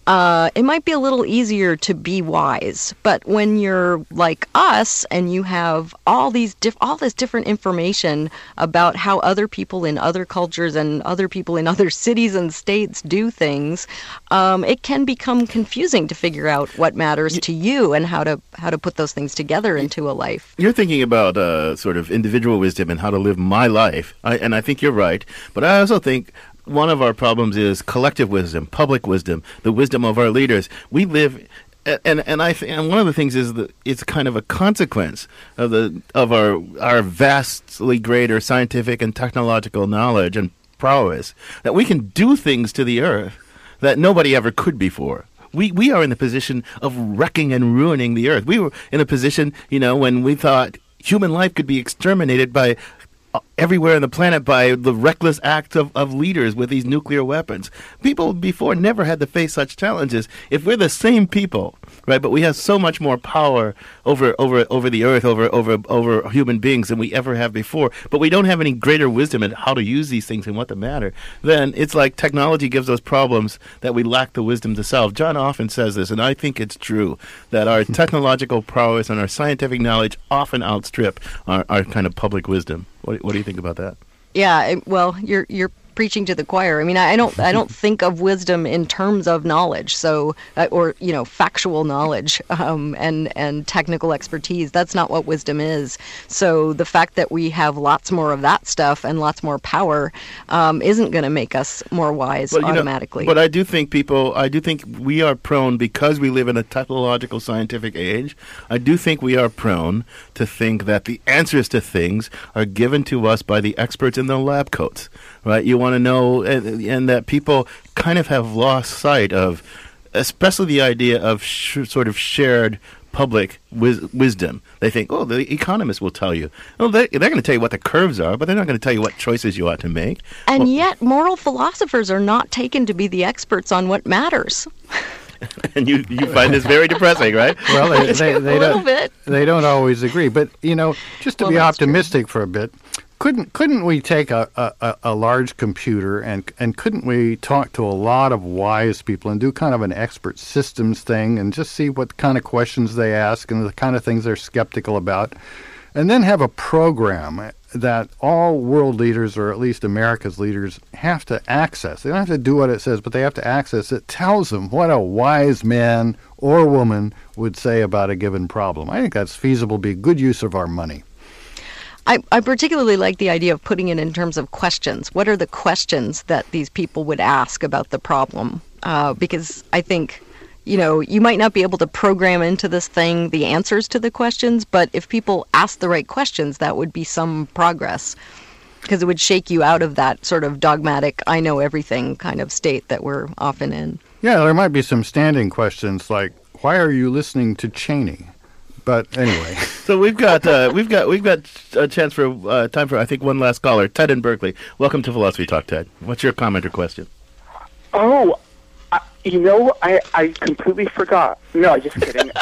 it might be a little easier to be wise. But when you're like us and you have all this different information about how other people in other cultures and other people in other cities and states do things, it can become confusing to figure out what matters to you and how to put those things together into a life. You're thinking about sort of individual wisdom and how to live my life, and I think you're right. But I also think one of our problems is collective wisdom, public wisdom, the wisdom of our leaders. We live, and one of the things is that it's kind of a consequence of our vastly greater scientific and technological knowledge and prowess that we can do things to the earth that nobody ever could before. We are in the position of wrecking and ruining the earth. We were in a position, when we thought human life could be exterminated by everywhere on the planet by the reckless acts of leaders with these nuclear weapons. People before never had to face such challenges. If we're the same people, right, but we have so much more power over the earth, over human beings than we ever have before, but we don't have any greater wisdom in how to use these things and what to matter, then it's like technology gives us problems that we lack the wisdom to solve. John often says this, and I think it's true, that our technological prowess and our scientific knowledge often outstrip our kind of public wisdom. What do you think about that? Yeah, well, you're preaching to the choir. I mean, I don't think of wisdom in terms of knowledge, so or factual knowledge and technical expertise. That's not what wisdom is. So the fact that we have lots more of that stuff and lots more power isn't going to make us more wise automatically. But I do think we are prone, because we live in a technological scientific age, I do think we are prone to think that the answers to things are given to us by the experts in the lab coats, right? You want to know, and that people kind of have lost sight of, especially the idea of sort of shared public wisdom. They think, the economists will tell you. They're going to tell you what the curves are, but they're not going to tell you what choices you ought to make. And yet, moral philosophers are not taken to be the experts on what matters. And you find this very depressing, right? Well, bit. They don't always agree. But, just to be optimistic for a bit, couldn't we take a large computer and couldn't we talk to a lot of wise people and do kind of an expert systems thing and just see what kind of questions they ask and the kind of things they're skeptical about, and then have a program that all world leaders, or at least America's leaders, have to access. They don't have to do what it says, but they have to access it. Tells them what a wise man or woman would say about a given problem. I think that's feasible, be good use of our money. I particularly like the idea of putting it in terms of questions. What are the questions that these people would ask about the problem? Because I think, you might not be able to program into this thing the answers to the questions, but if people ask the right questions, that would be some progress, because it would shake you out of that sort of dogmatic, I know everything kind of state that we're often in. Yeah, there might be some standing questions like, why are you listening to Cheney? But anyway, so we've got a chance for time for, I think, one last caller. Ted in Berkeley. Welcome to Philosophy Talk, Ted. What's your comment or question? Oh, I completely forgot. No, just kidding.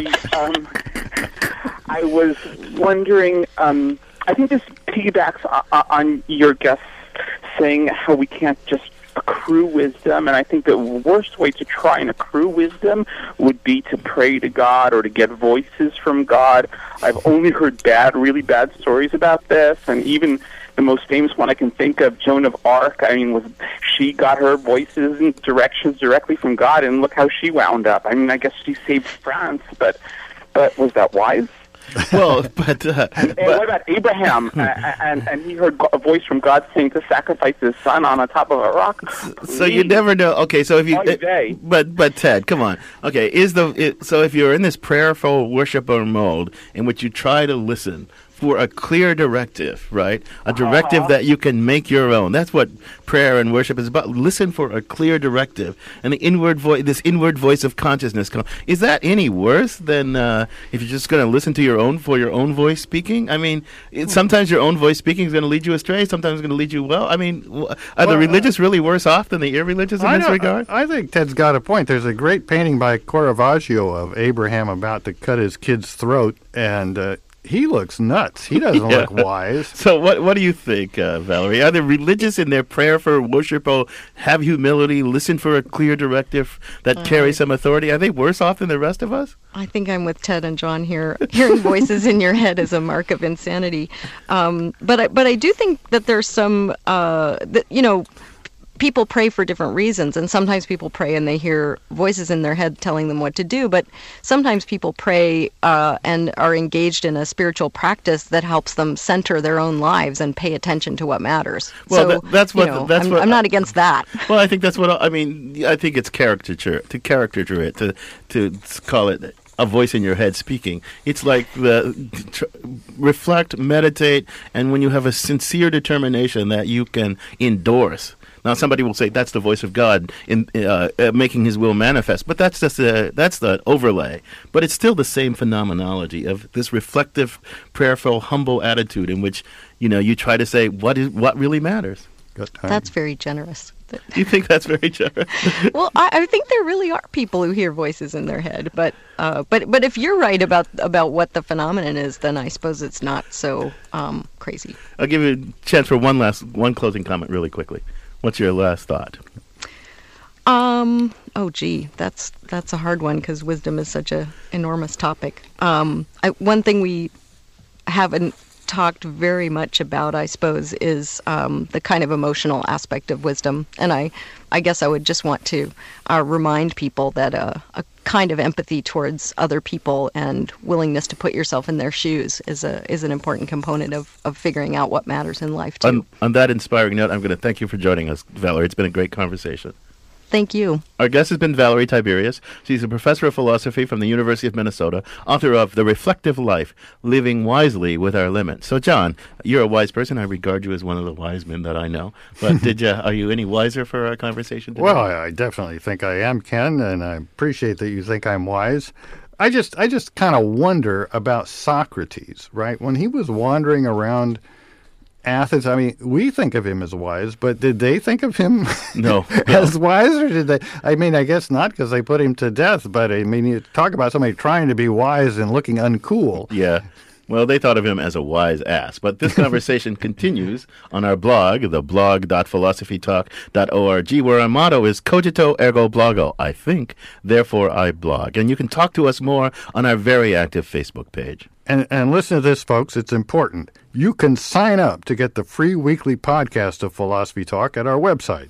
I was wondering. I think this piggybacks on your guest saying how we can't just accrue wisdom, and I think the worst way to try and accrue wisdom would be to pray to God or to get voices from God. I've only heard really bad stories about this, and even the most famous one I can think of, Joan of Arc, she got her voices and directions directly from God, and look how she wound up. I guess she saved France, but was that wise? Well, and what about Abraham? and he heard a voice from God saying to sacrifice his son on the top of a rock. So you never know. Okay, so if you, but Ted, come on. Okay, so if you're in this prayerful worshiper mode in which you try to listen for a clear directive, right? A directive that you can make your own. That's what prayer and worship is about. Listen for a clear directive, and the inward this inward voice of consciousness. Is that any worse than if you're just going to listen to your own voice speaking? I mean, sometimes your own voice speaking is going to lead you astray. Sometimes it's going to lead you well. I mean, are the religious really worse off than the irreligious in this regard? I think Ted's got a point. There's a great painting by Caravaggio of Abraham about to cut his kid's throat, and he looks nuts. He doesn't look wise. So what do you think, Valerie? Are they religious in their prayer for worship? Oh, have humility, listen for a clear directive that carries some authority. Are they worse off than the rest of us? I think I'm with Ted and John here. Hearing voices in your head is a mark of insanity. But I do think that there's some, people pray for different reasons, and sometimes people pray and they hear voices in their head telling them what to do, but sometimes people pray and are engaged in a spiritual practice that helps them center their own lives and pay attention to what matters. Well, I'm not against that. Well, I think that's what I mean. I think it's caricature it to call it a voice in your head speaking. It's like reflect, meditate, and when you have a sincere determination that you can endorse. Now, somebody will say that's the voice of God in making His will manifest, but that's just that's the overlay. But it's still the same phenomenology of this reflective, prayerful, humble attitude in which you try to say what really matters. That's very generous. You think that's very generous? Well, I think there really are people who hear voices in their head, but if you're right about what the phenomenon is, then I suppose it's not so crazy. I'll give you a chance for one closing comment really quickly. What's your last thought? That's a hard one because wisdom is such a enormous topic. One thing we haven't talked very much about, I suppose, is the kind of emotional aspect of wisdom. And I guess I would just want to remind people that a kind of empathy towards other people and willingness to put yourself in their shoes is an important component of figuring out what matters in life, too. On that inspiring note, I'm going to thank you for joining us, Valerie. It's been a great conversation. Thank you. Our guest has been Valerie Tiberius. She's a professor of philosophy from the University of Minnesota, author of The Reflective Life, Living Wisely with Our Limits. So, John, you're a wise person. I regard you as one of the wise men that I know. But are you any wiser for our conversation today? Well, I definitely think I am, Ken, and I appreciate that you think I'm wise. I just kind of wonder about Socrates, right? When he was wandering around Athens, I mean, we think of him as wise, but did they think of him as wise, or did they? I mean, I guess not, because they put him to death, but I mean, you talk about somebody trying to be wise and looking uncool. Yeah. Well, they thought of him as a wise ass. But this conversation continues on our blog, the blog.philosophytalk.org, where our motto is Cogito Ergo Blogo. I think, therefore I blog. And you can talk to us more on our very active Facebook page. And listen to this, folks. It's important. You can sign up to get the free weekly podcast of Philosophy Talk at our website,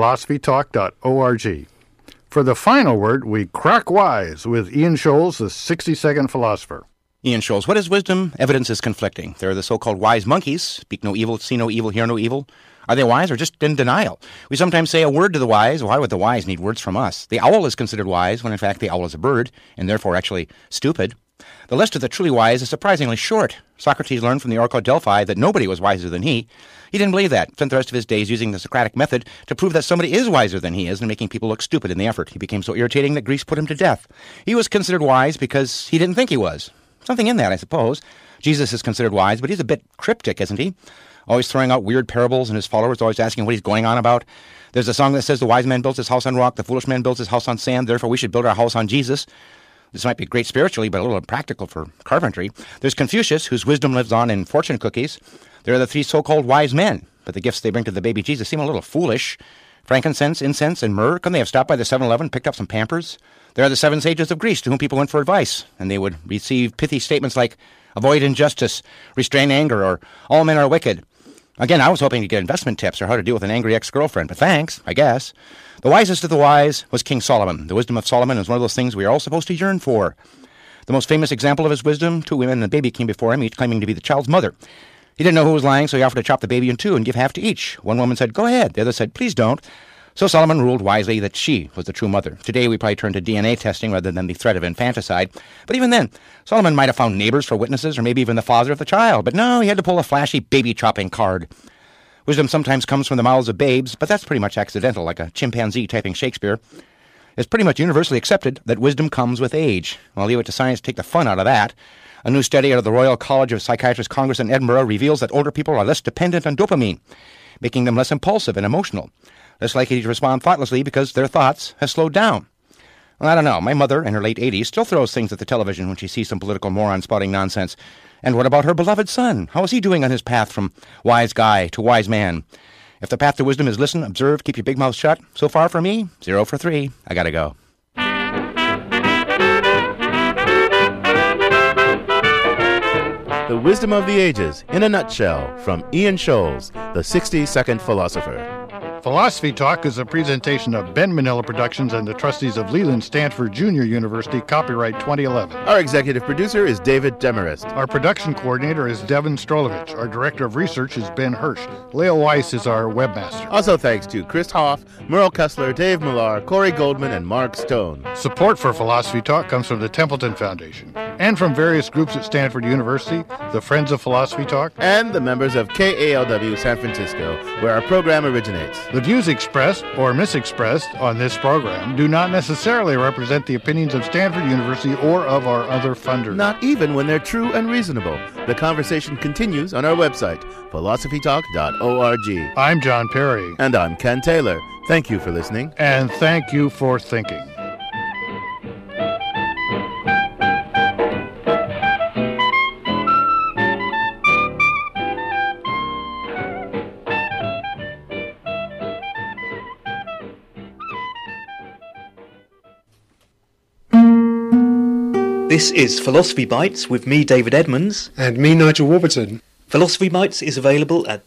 philosophytalk.org. For the final word, we crack wise with Ian Scholes, the 60-second philosopher. Ian Scholes, what is wisdom? Evidence is conflicting. There are the so-called wise monkeys, speak no evil, see no evil, hear no evil. Are they wise or just in denial? We sometimes say a word to the wise. Why would the wise need words from us? The owl is considered wise when in fact the owl is a bird, and therefore actually stupid. The list of the truly wise is surprisingly short. Socrates learned from the Oracle of Delphi that nobody was wiser than he. He didn't believe that, spent the rest of his days using the Socratic method to prove that somebody is wiser than he is and making people look stupid in the effort. He became so irritating that Greece put him to death. He was considered wise because he didn't think he was. Something in that, I suppose. Jesus is considered wise, but he's a bit cryptic, isn't he? Always throwing out weird parables, and his followers always asking what he's going on about. There's a song that says the wise man builds his house on rock, the foolish man builds his house on sand, therefore we should build our house on Jesus. This might be great spiritually, but a little impractical for carpentry. There's Confucius, whose wisdom lives on in fortune cookies. There are the three so-called wise men, but the gifts they bring to the baby Jesus seem a little foolish. Frankincense, incense, and myrrh, couldn't they have stopped by the 7-Eleven and picked up some Pampers? There are the 7 sages of Greece to whom people went for advice, and they would receive pithy statements like, avoid injustice, restrain anger, or all men are wicked. Again, I was hoping to get investment tips or how to deal with an angry ex-girlfriend, but thanks, I guess. The wisest of the wise was King Solomon. The wisdom of Solomon is one of those things we are all supposed to yearn for. The most famous example of his wisdom, 2 women and a baby came before him, each claiming to be the child's mother. He didn't know who was lying, so he offered to chop the baby in 2 and give half to each. One woman said, go ahead. The other said, please don't. So Solomon ruled wisely that she was the true mother. Today we probably turn to DNA testing rather than the threat of infanticide. But even then, Solomon might have found neighbors for witnesses or maybe even the father of the child. But no, he had to pull a flashy baby-chopping card. Wisdom sometimes comes from the mouths of babes, but that's pretty much accidental, like a chimpanzee typing Shakespeare. It's pretty much universally accepted that wisdom comes with age. I'll leave it to science to take the fun out of that. A new study out of the Royal College of Psychiatrists Congress in Edinburgh reveals that older people are less dependent on dopamine, making them less impulsive and emotional, less likely to respond thoughtlessly because their thoughts have slowed down. Well, I don't know. My mother, in her late 80s, still throws things at the television when she sees some political moron spouting nonsense. And what about her beloved son? How is he doing on his path from wise guy to wise man? If the path to wisdom is listen, observe, keep your big mouth shut, so far for me, 0 for 3. I gotta go. The Wisdom of the Ages, in a nutshell, from Ian Scholes, the 60-second philosopher. Philosophy Talk is a presentation of Ben Manila Productions and the trustees of Leland Stanford Junior University, copyright 2011. Our executive producer is David Demarest. Our production coordinator is Devin Strolovich. Our director of research is Ben Hirsch. Leo Weiss is our webmaster. Also thanks to Chris Hoff, Merle Kessler, Dave Millar, Corey Goldman, and Mark Stone. Support for Philosophy Talk comes from the Templeton Foundation and from various groups at Stanford University, the Friends of Philosophy Talk, and the members of KALW San Francisco, where our program originates. The views expressed or misexpressed on this program do not necessarily represent the opinions of Stanford University or of our other funders. Not even when they're true and reasonable. The conversation continues on our website, philosophytalk.org. I'm John Perry. And I'm Ken Taylor. Thank you for listening. And thank you for thinking. This is Philosophy Bites with me, David Edmonds. And me, Nigel Warburton. Philosophy Bites is available at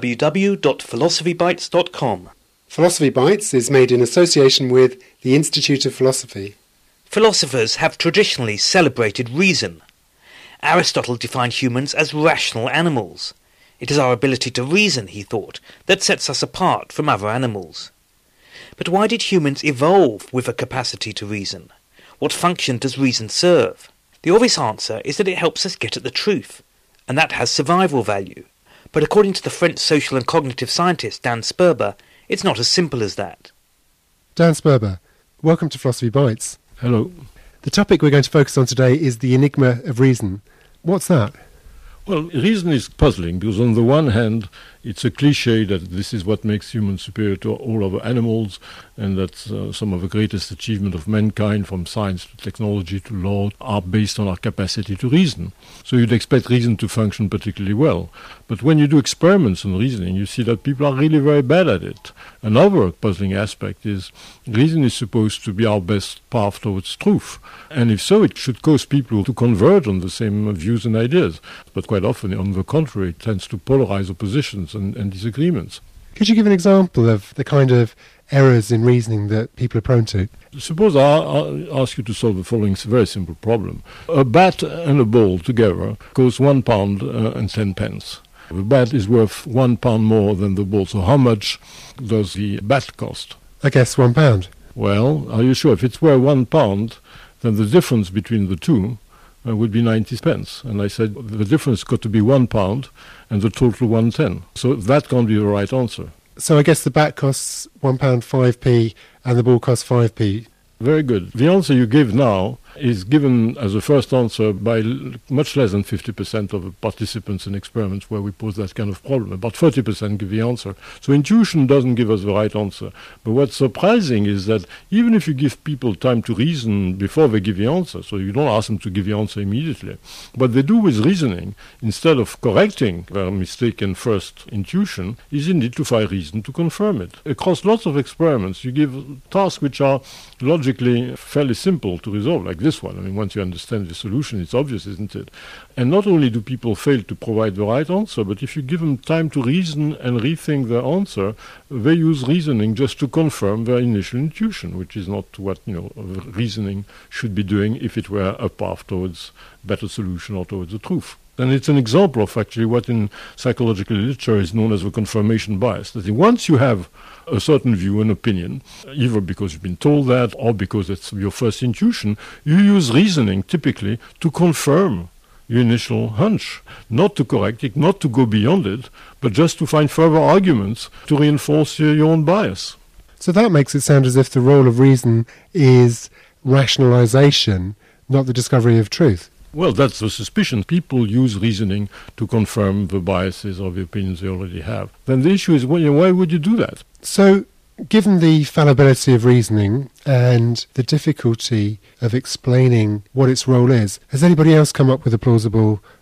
www.philosophybites.com. Philosophy Bites is made in association with the Institute of Philosophy. Philosophers have traditionally celebrated reason. Aristotle defined humans as rational animals. It is our ability to reason, he thought, that sets us apart from other animals. But why did humans evolve with a capacity to reason? What function does reason serve? The obvious answer is that it helps us get at the truth, and that has survival value. But according to the French social and cognitive scientist Dan Sperber, it's not as simple as that. Dan Sperber, welcome to Philosophy Bites. Hello. The topic we're going to focus on today is the enigma of reason. What's that? Well, reason is puzzling because on the one hand, it's a cliché that this is what makes humans superior to all other animals, and that some of the greatest achievements of mankind, from science to technology to law, are based on our capacity to reason. So you'd expect reason to function particularly well. But when you do experiments on reasoning, you see that people are really very bad at it. Another puzzling aspect is reason is supposed to be our best path towards truth. And if so, it should cause people to converge on the same views and ideas. But quite often, on the contrary, it tends to polarize oppositions and disagreements. Could you give an example of the kind of errors in reasoning that people are prone to? Suppose I ask you to solve the following very simple problem. A bat and a ball together cost £1 and 10 pence. The bat is worth £1 more than the ball, so how much does the bat cost? I guess £1. Well, are you sure? If it's worth £1, then the difference between the two would be 90 pence. And I said the difference got to be £1 and the total 110. So that can't be the right answer. So I guess the bat costs £1 5p and the ball costs 5p. Very good. The answer you give now is given as a first answer by much less than 50% of the participants in experiments where we pose that kind of problem. About 30% give the answer. So intuition doesn't give us the right answer. But what's surprising is that even if you give people time to reason before they give the answer, so you don't ask them to give the answer immediately, what they do with reasoning, instead of correcting their mistaken first intuition, is indeed to find reason to confirm it. Across lots of experiments, you give tasks which are logically fairly simple to resolve, like this one. I mean, once you understand the solution, it's obvious, isn't it? And not only do people fail to provide the right answer, but if you give them time to reason and rethink their answer, they use reasoning just to confirm their initial intuition, which is not what, reasoning should be doing if it were a path towards better solution or towards the truth. And it's an example of actually what in psychological literature is known as the confirmation bias. That once you have a certain view and opinion, either because you've been told that or because it's your first intuition, you use reasoning typically to confirm your initial hunch, not to correct it, not to go beyond it, but just to find further arguments to reinforce your own bias. So that makes it sound as if the role of reason is rationalization, not the discovery of truth. Well, that's the suspicion. People use reasoning to confirm the biases or the opinions they already have. Then the issue is, why would you do that? So, given the fallibility of reasoning and the difficulty of explaining what its role is, has anybody else come up with a plausible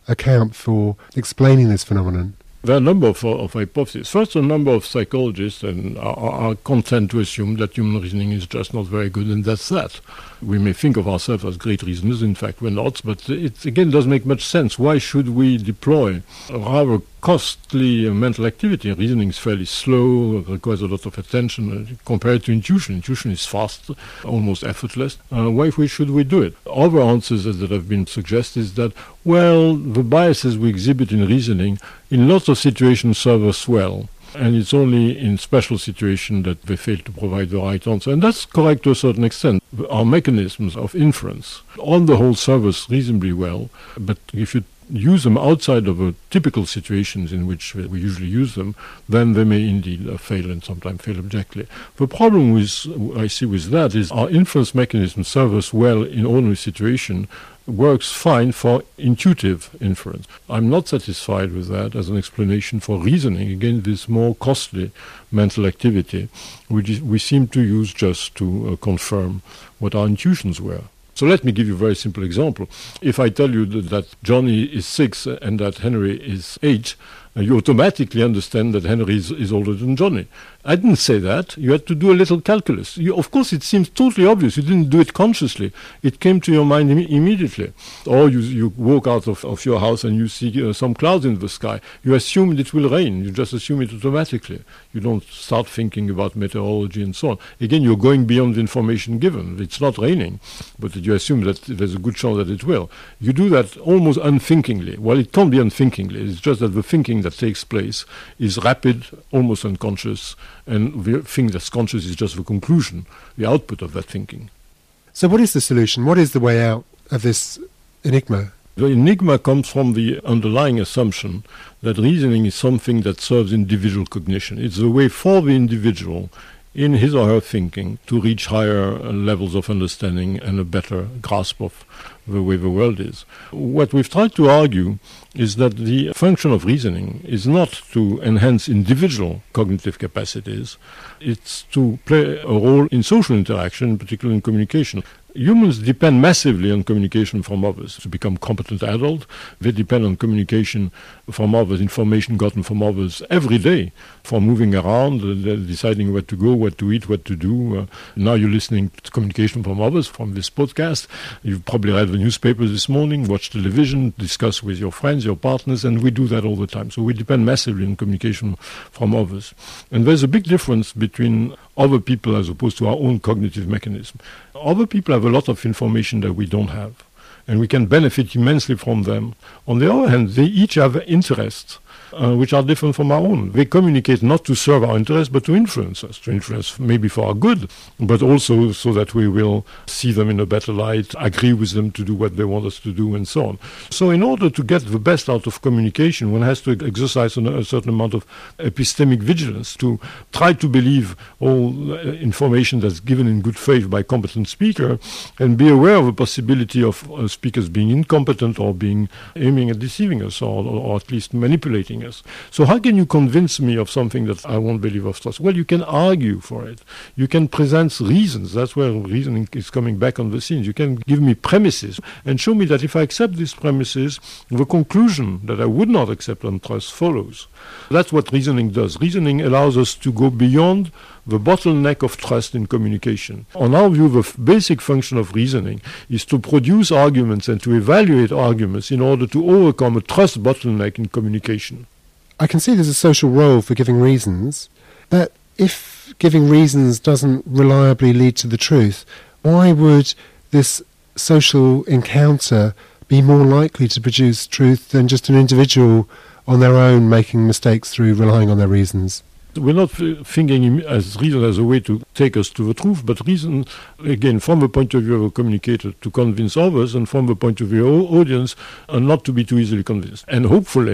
account for explaining this phenomenon? There are a number of hypotheses. First, a number of psychologists are content to assume that human reasoning is just not very good, and that's that. We may think of ourselves as great reasoners. In fact, we're not, but it, again, doesn't make much sense. Why should we deploy a rather costly mental activity? Reasoning is fairly slow, requires a lot of attention compared to intuition. Intuition is fast, almost effortless. Why should we do it? Other answers that have been suggested is that, well, the biases we exhibit in reasoning in lots of situations serve us well. And it's only in special situations that they fail to provide the right answer. And that's correct to a certain extent. Our mechanisms of inference, on the whole, serve us reasonably well. But if you use them outside of typical situations in which we usually use them, then they may indeed fail, and sometimes fail abjectly. The problem I see with that is our inference mechanisms serve us well in ordinary situations, works fine for intuitive inference. I'm not satisfied with that as an explanation for reasoning, again, this more costly mental activity, which we seem to use just to confirm what our intuitions were. So let me give you a very simple example. If I tell you that Johnny is 6 and that Henry is 8, you automatically understand that Henry is older than Johnny. I didn't say that. You had to do a little calculus. Of course, it seems totally obvious. You didn't do it consciously. It came to your mind immediately. Or you walk out of your house and you see some clouds in the sky. You assume it will rain. You just assume it automatically. You don't start thinking about meteorology and so on. Again, you're going beyond the information given. It's not raining, but you assume that there's a good chance that it will. You do that almost unthinkingly. Well, it can't be unthinkingly. It's just that the thinking that takes place is rapid, almost unconscious, and the thing that's conscious is just the conclusion, the output of that thinking. So what is the solution? What is the way out of this enigma? The enigma comes from the underlying assumption that reasoning is something that serves individual cognition. It's a way for the individual in his or her thinking to reach higher levels of understanding and a better grasp of the way the world is. What we've tried to argue is that the function of reasoning is not to enhance individual cognitive capacities, it's to play a role in social interaction, particularly in communication. Humans depend massively on communication from others to become competent adults. They depend on communication from others, information gotten from others every day, for moving around, deciding where to go, what to eat, what to do. Now you're listening to communication from others, from this podcast. You've probably read the newspapers this morning, watched television, discussed with your friends, your partners, and we do that all the time. So we depend massively on communication from others. And there's a big difference between other people as opposed to our own cognitive mechanism. Other people have a lot of information that we don't have, and we can benefit immensely from them. On the other hand, they each have interests which are different from our own. They communicate not to serve our interests, but to influence us, maybe for our good, but also so that we will see them in a better light, agree with them to do what they want us to do, and so on. So in order to get the best out of communication, one has to exercise a certain amount of epistemic vigilance to try to believe all information that's given in good faith by competent speaker, and be aware of the possibility of speakers being incompetent or being aiming at deceiving us, or at least manipulating us. So how can you convince me of something that I won't believe of trust? Well, you can argue for it. You can present reasons. That's where reasoning is coming back on the scene. You can give me premises and show me that if I accept these premises, the conclusion that I would not accept on trust follows. That's what reasoning does. Reasoning allows us to go beyond the bottleneck of trust in communication. On our view, the basic function of reasoning is to produce arguments and to evaluate arguments in order to overcome a trust bottleneck in communication. I can see there's a social role for giving reasons, but if giving reasons doesn't reliably lead to the truth, why would this social encounter be more likely to produce truth than just an individual on their own making mistakes through relying on their reasons? We're not thinking as reason as a way to take us to the truth, but reason, again, from the point of view of a communicator, to convince others, and from the point of view of the audience, not to be too easily convinced. And hopefully,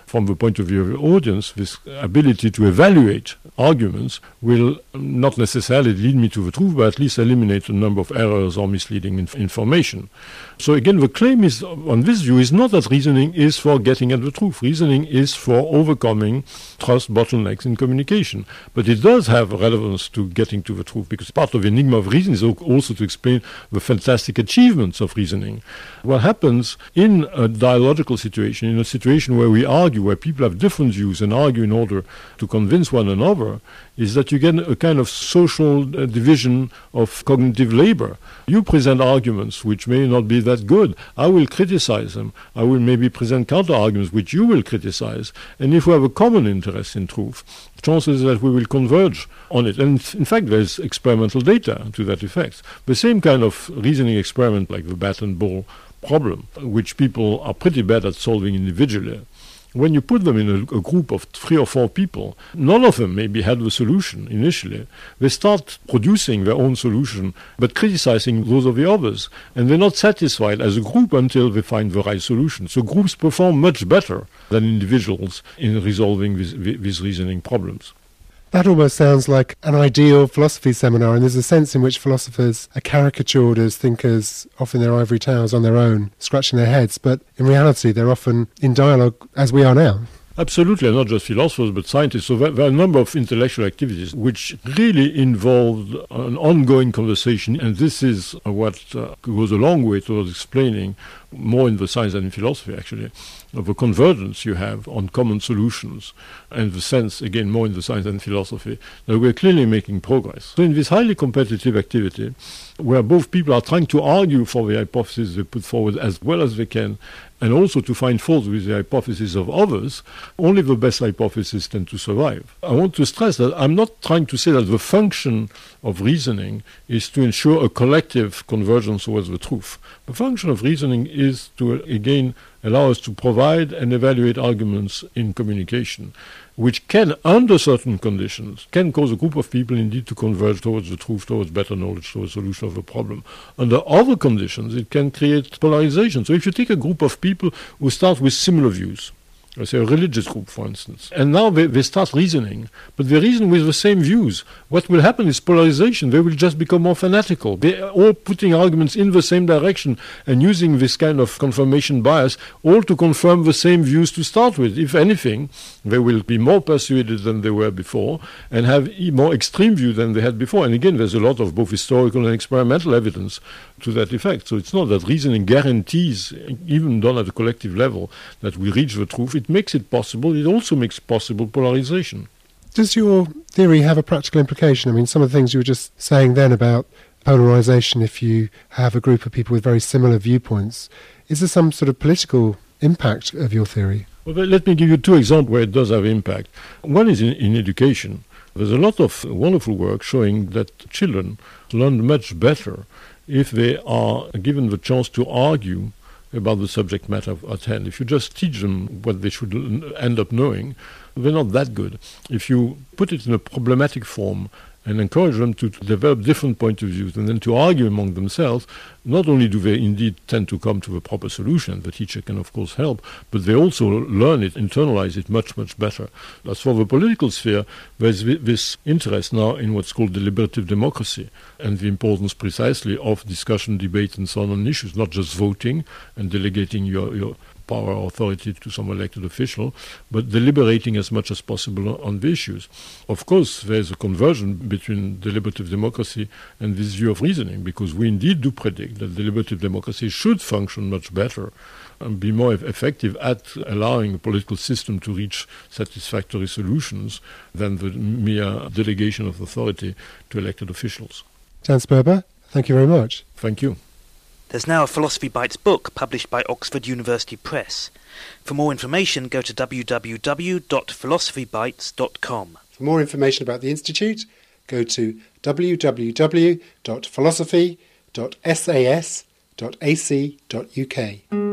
from the point of view of the audience, this ability to evaluate arguments will not necessarily lead me to the truth, but at least eliminate a number of errors or misleading information. So again, the claim is on this view is not that reasoning is for getting at the truth. Reasoning is for overcoming trust bottlenecks in communication. But it does have relevance to getting to the truth, because part of the enigma of reason is also to explain the fantastic achievements of reasoning. What happens in a dialogical situation, in a situation where we argue, where people have different views and argue in order to convince one another, is that you get a kind of social division of cognitive labor. You present arguments which may not be that good. I will criticize them. I will maybe present counter-arguments which you will criticize. And if we have a common interest in truth, chances that we will converge on it. And in fact, there's experimental data to that effect. The same kind of reasoning experiment like the bat and ball problem, which people are pretty bad at solving individually. When you put them in a group of 3 or 4 people, none of them maybe had the solution initially. They start producing their own solution, but criticizing those of the others. And they're not satisfied as a group until they find the right solution. So groups perform much better than individuals in resolving these reasoning problems. That almost sounds like an ideal philosophy seminar, and there's a sense in which philosophers are caricatured as thinkers off in their ivory towers on their own, scratching their heads, but in reality they're often in dialogue as we are now. Absolutely, and not just philosophers, but scientists. So there are a number of intellectual activities which really involve an ongoing conversation, and this is what goes a long way towards explaining, more in the science than in philosophy actually, of the convergence you have on common solutions, and the sense, again, more in the science than philosophy, that we're clearly making progress. So in this highly competitive activity, where both people are trying to argue for the hypothesis they put forward as well as they can, and also to find fault with the hypothesis of others, only the best hypotheses tend to survive. I want to stress that I'm not trying to say that the function of reasoning is to ensure a collective convergence towards the truth. The function of reasoning is to, again, allow us to provide and evaluate arguments in communication, which can, under certain conditions, can cause a group of people indeed to converge towards the truth, towards better knowledge, towards solution of a problem. Under other conditions, it can create polarization. So if you take a group of people who start with similar views, let's say a religious group, for instance, and now they start reasoning, but they reason with the same views, what will happen is polarization. They will just become more fanatical. They are all putting arguments in the same direction and using this kind of confirmation bias, all to confirm the same views to start with. If anything, they will be more persuaded than they were before and have a more extreme view than they had before. And again, there's a lot of both historical and experimental evidence to that effect. So it's not that reasoning guarantees, even done at a collective level, that we reach the truth. It makes it possible. It also makes possible polarization. Does your theory have a practical implication? I mean, some of the things you were just saying then about polarization, if you have a group of people with very similar viewpoints, is there some sort of political impact of your theory? Well, let me give you 2 examples where it does have impact. One is in education. There's a lot of wonderful work showing that children learn much better if they are given the chance to argue about the subject matter at hand. If you just teach them what they should end up knowing, they're not that good. If you put it in a problematic form and encourage them to develop different points of view and then to argue among themselves, not only do they indeed tend to come to a proper solution, the teacher can of course help, but they also learn it, internalize it much, much better. As for the political sphere, there's this interest now in what's called deliberative democracy and the importance precisely of discussion, debate and so on issues, not just voting and delegating your power or authority to some elected official, but deliberating as much as possible on the issues. Of course, there's a conversion between deliberative democracy and this view of reasoning, because we indeed do predict that deliberative democracy should function much better and be more effective at allowing a political system to reach satisfactory solutions than the mere delegation of authority to elected officials. Dan Sperber, thank you very much. Thank you. There's now a Philosophy Bites book published by Oxford University Press. For more information, go to www.philosophybites.com. For more information about the Institute, go to www.philosophy.sas.ac.uk.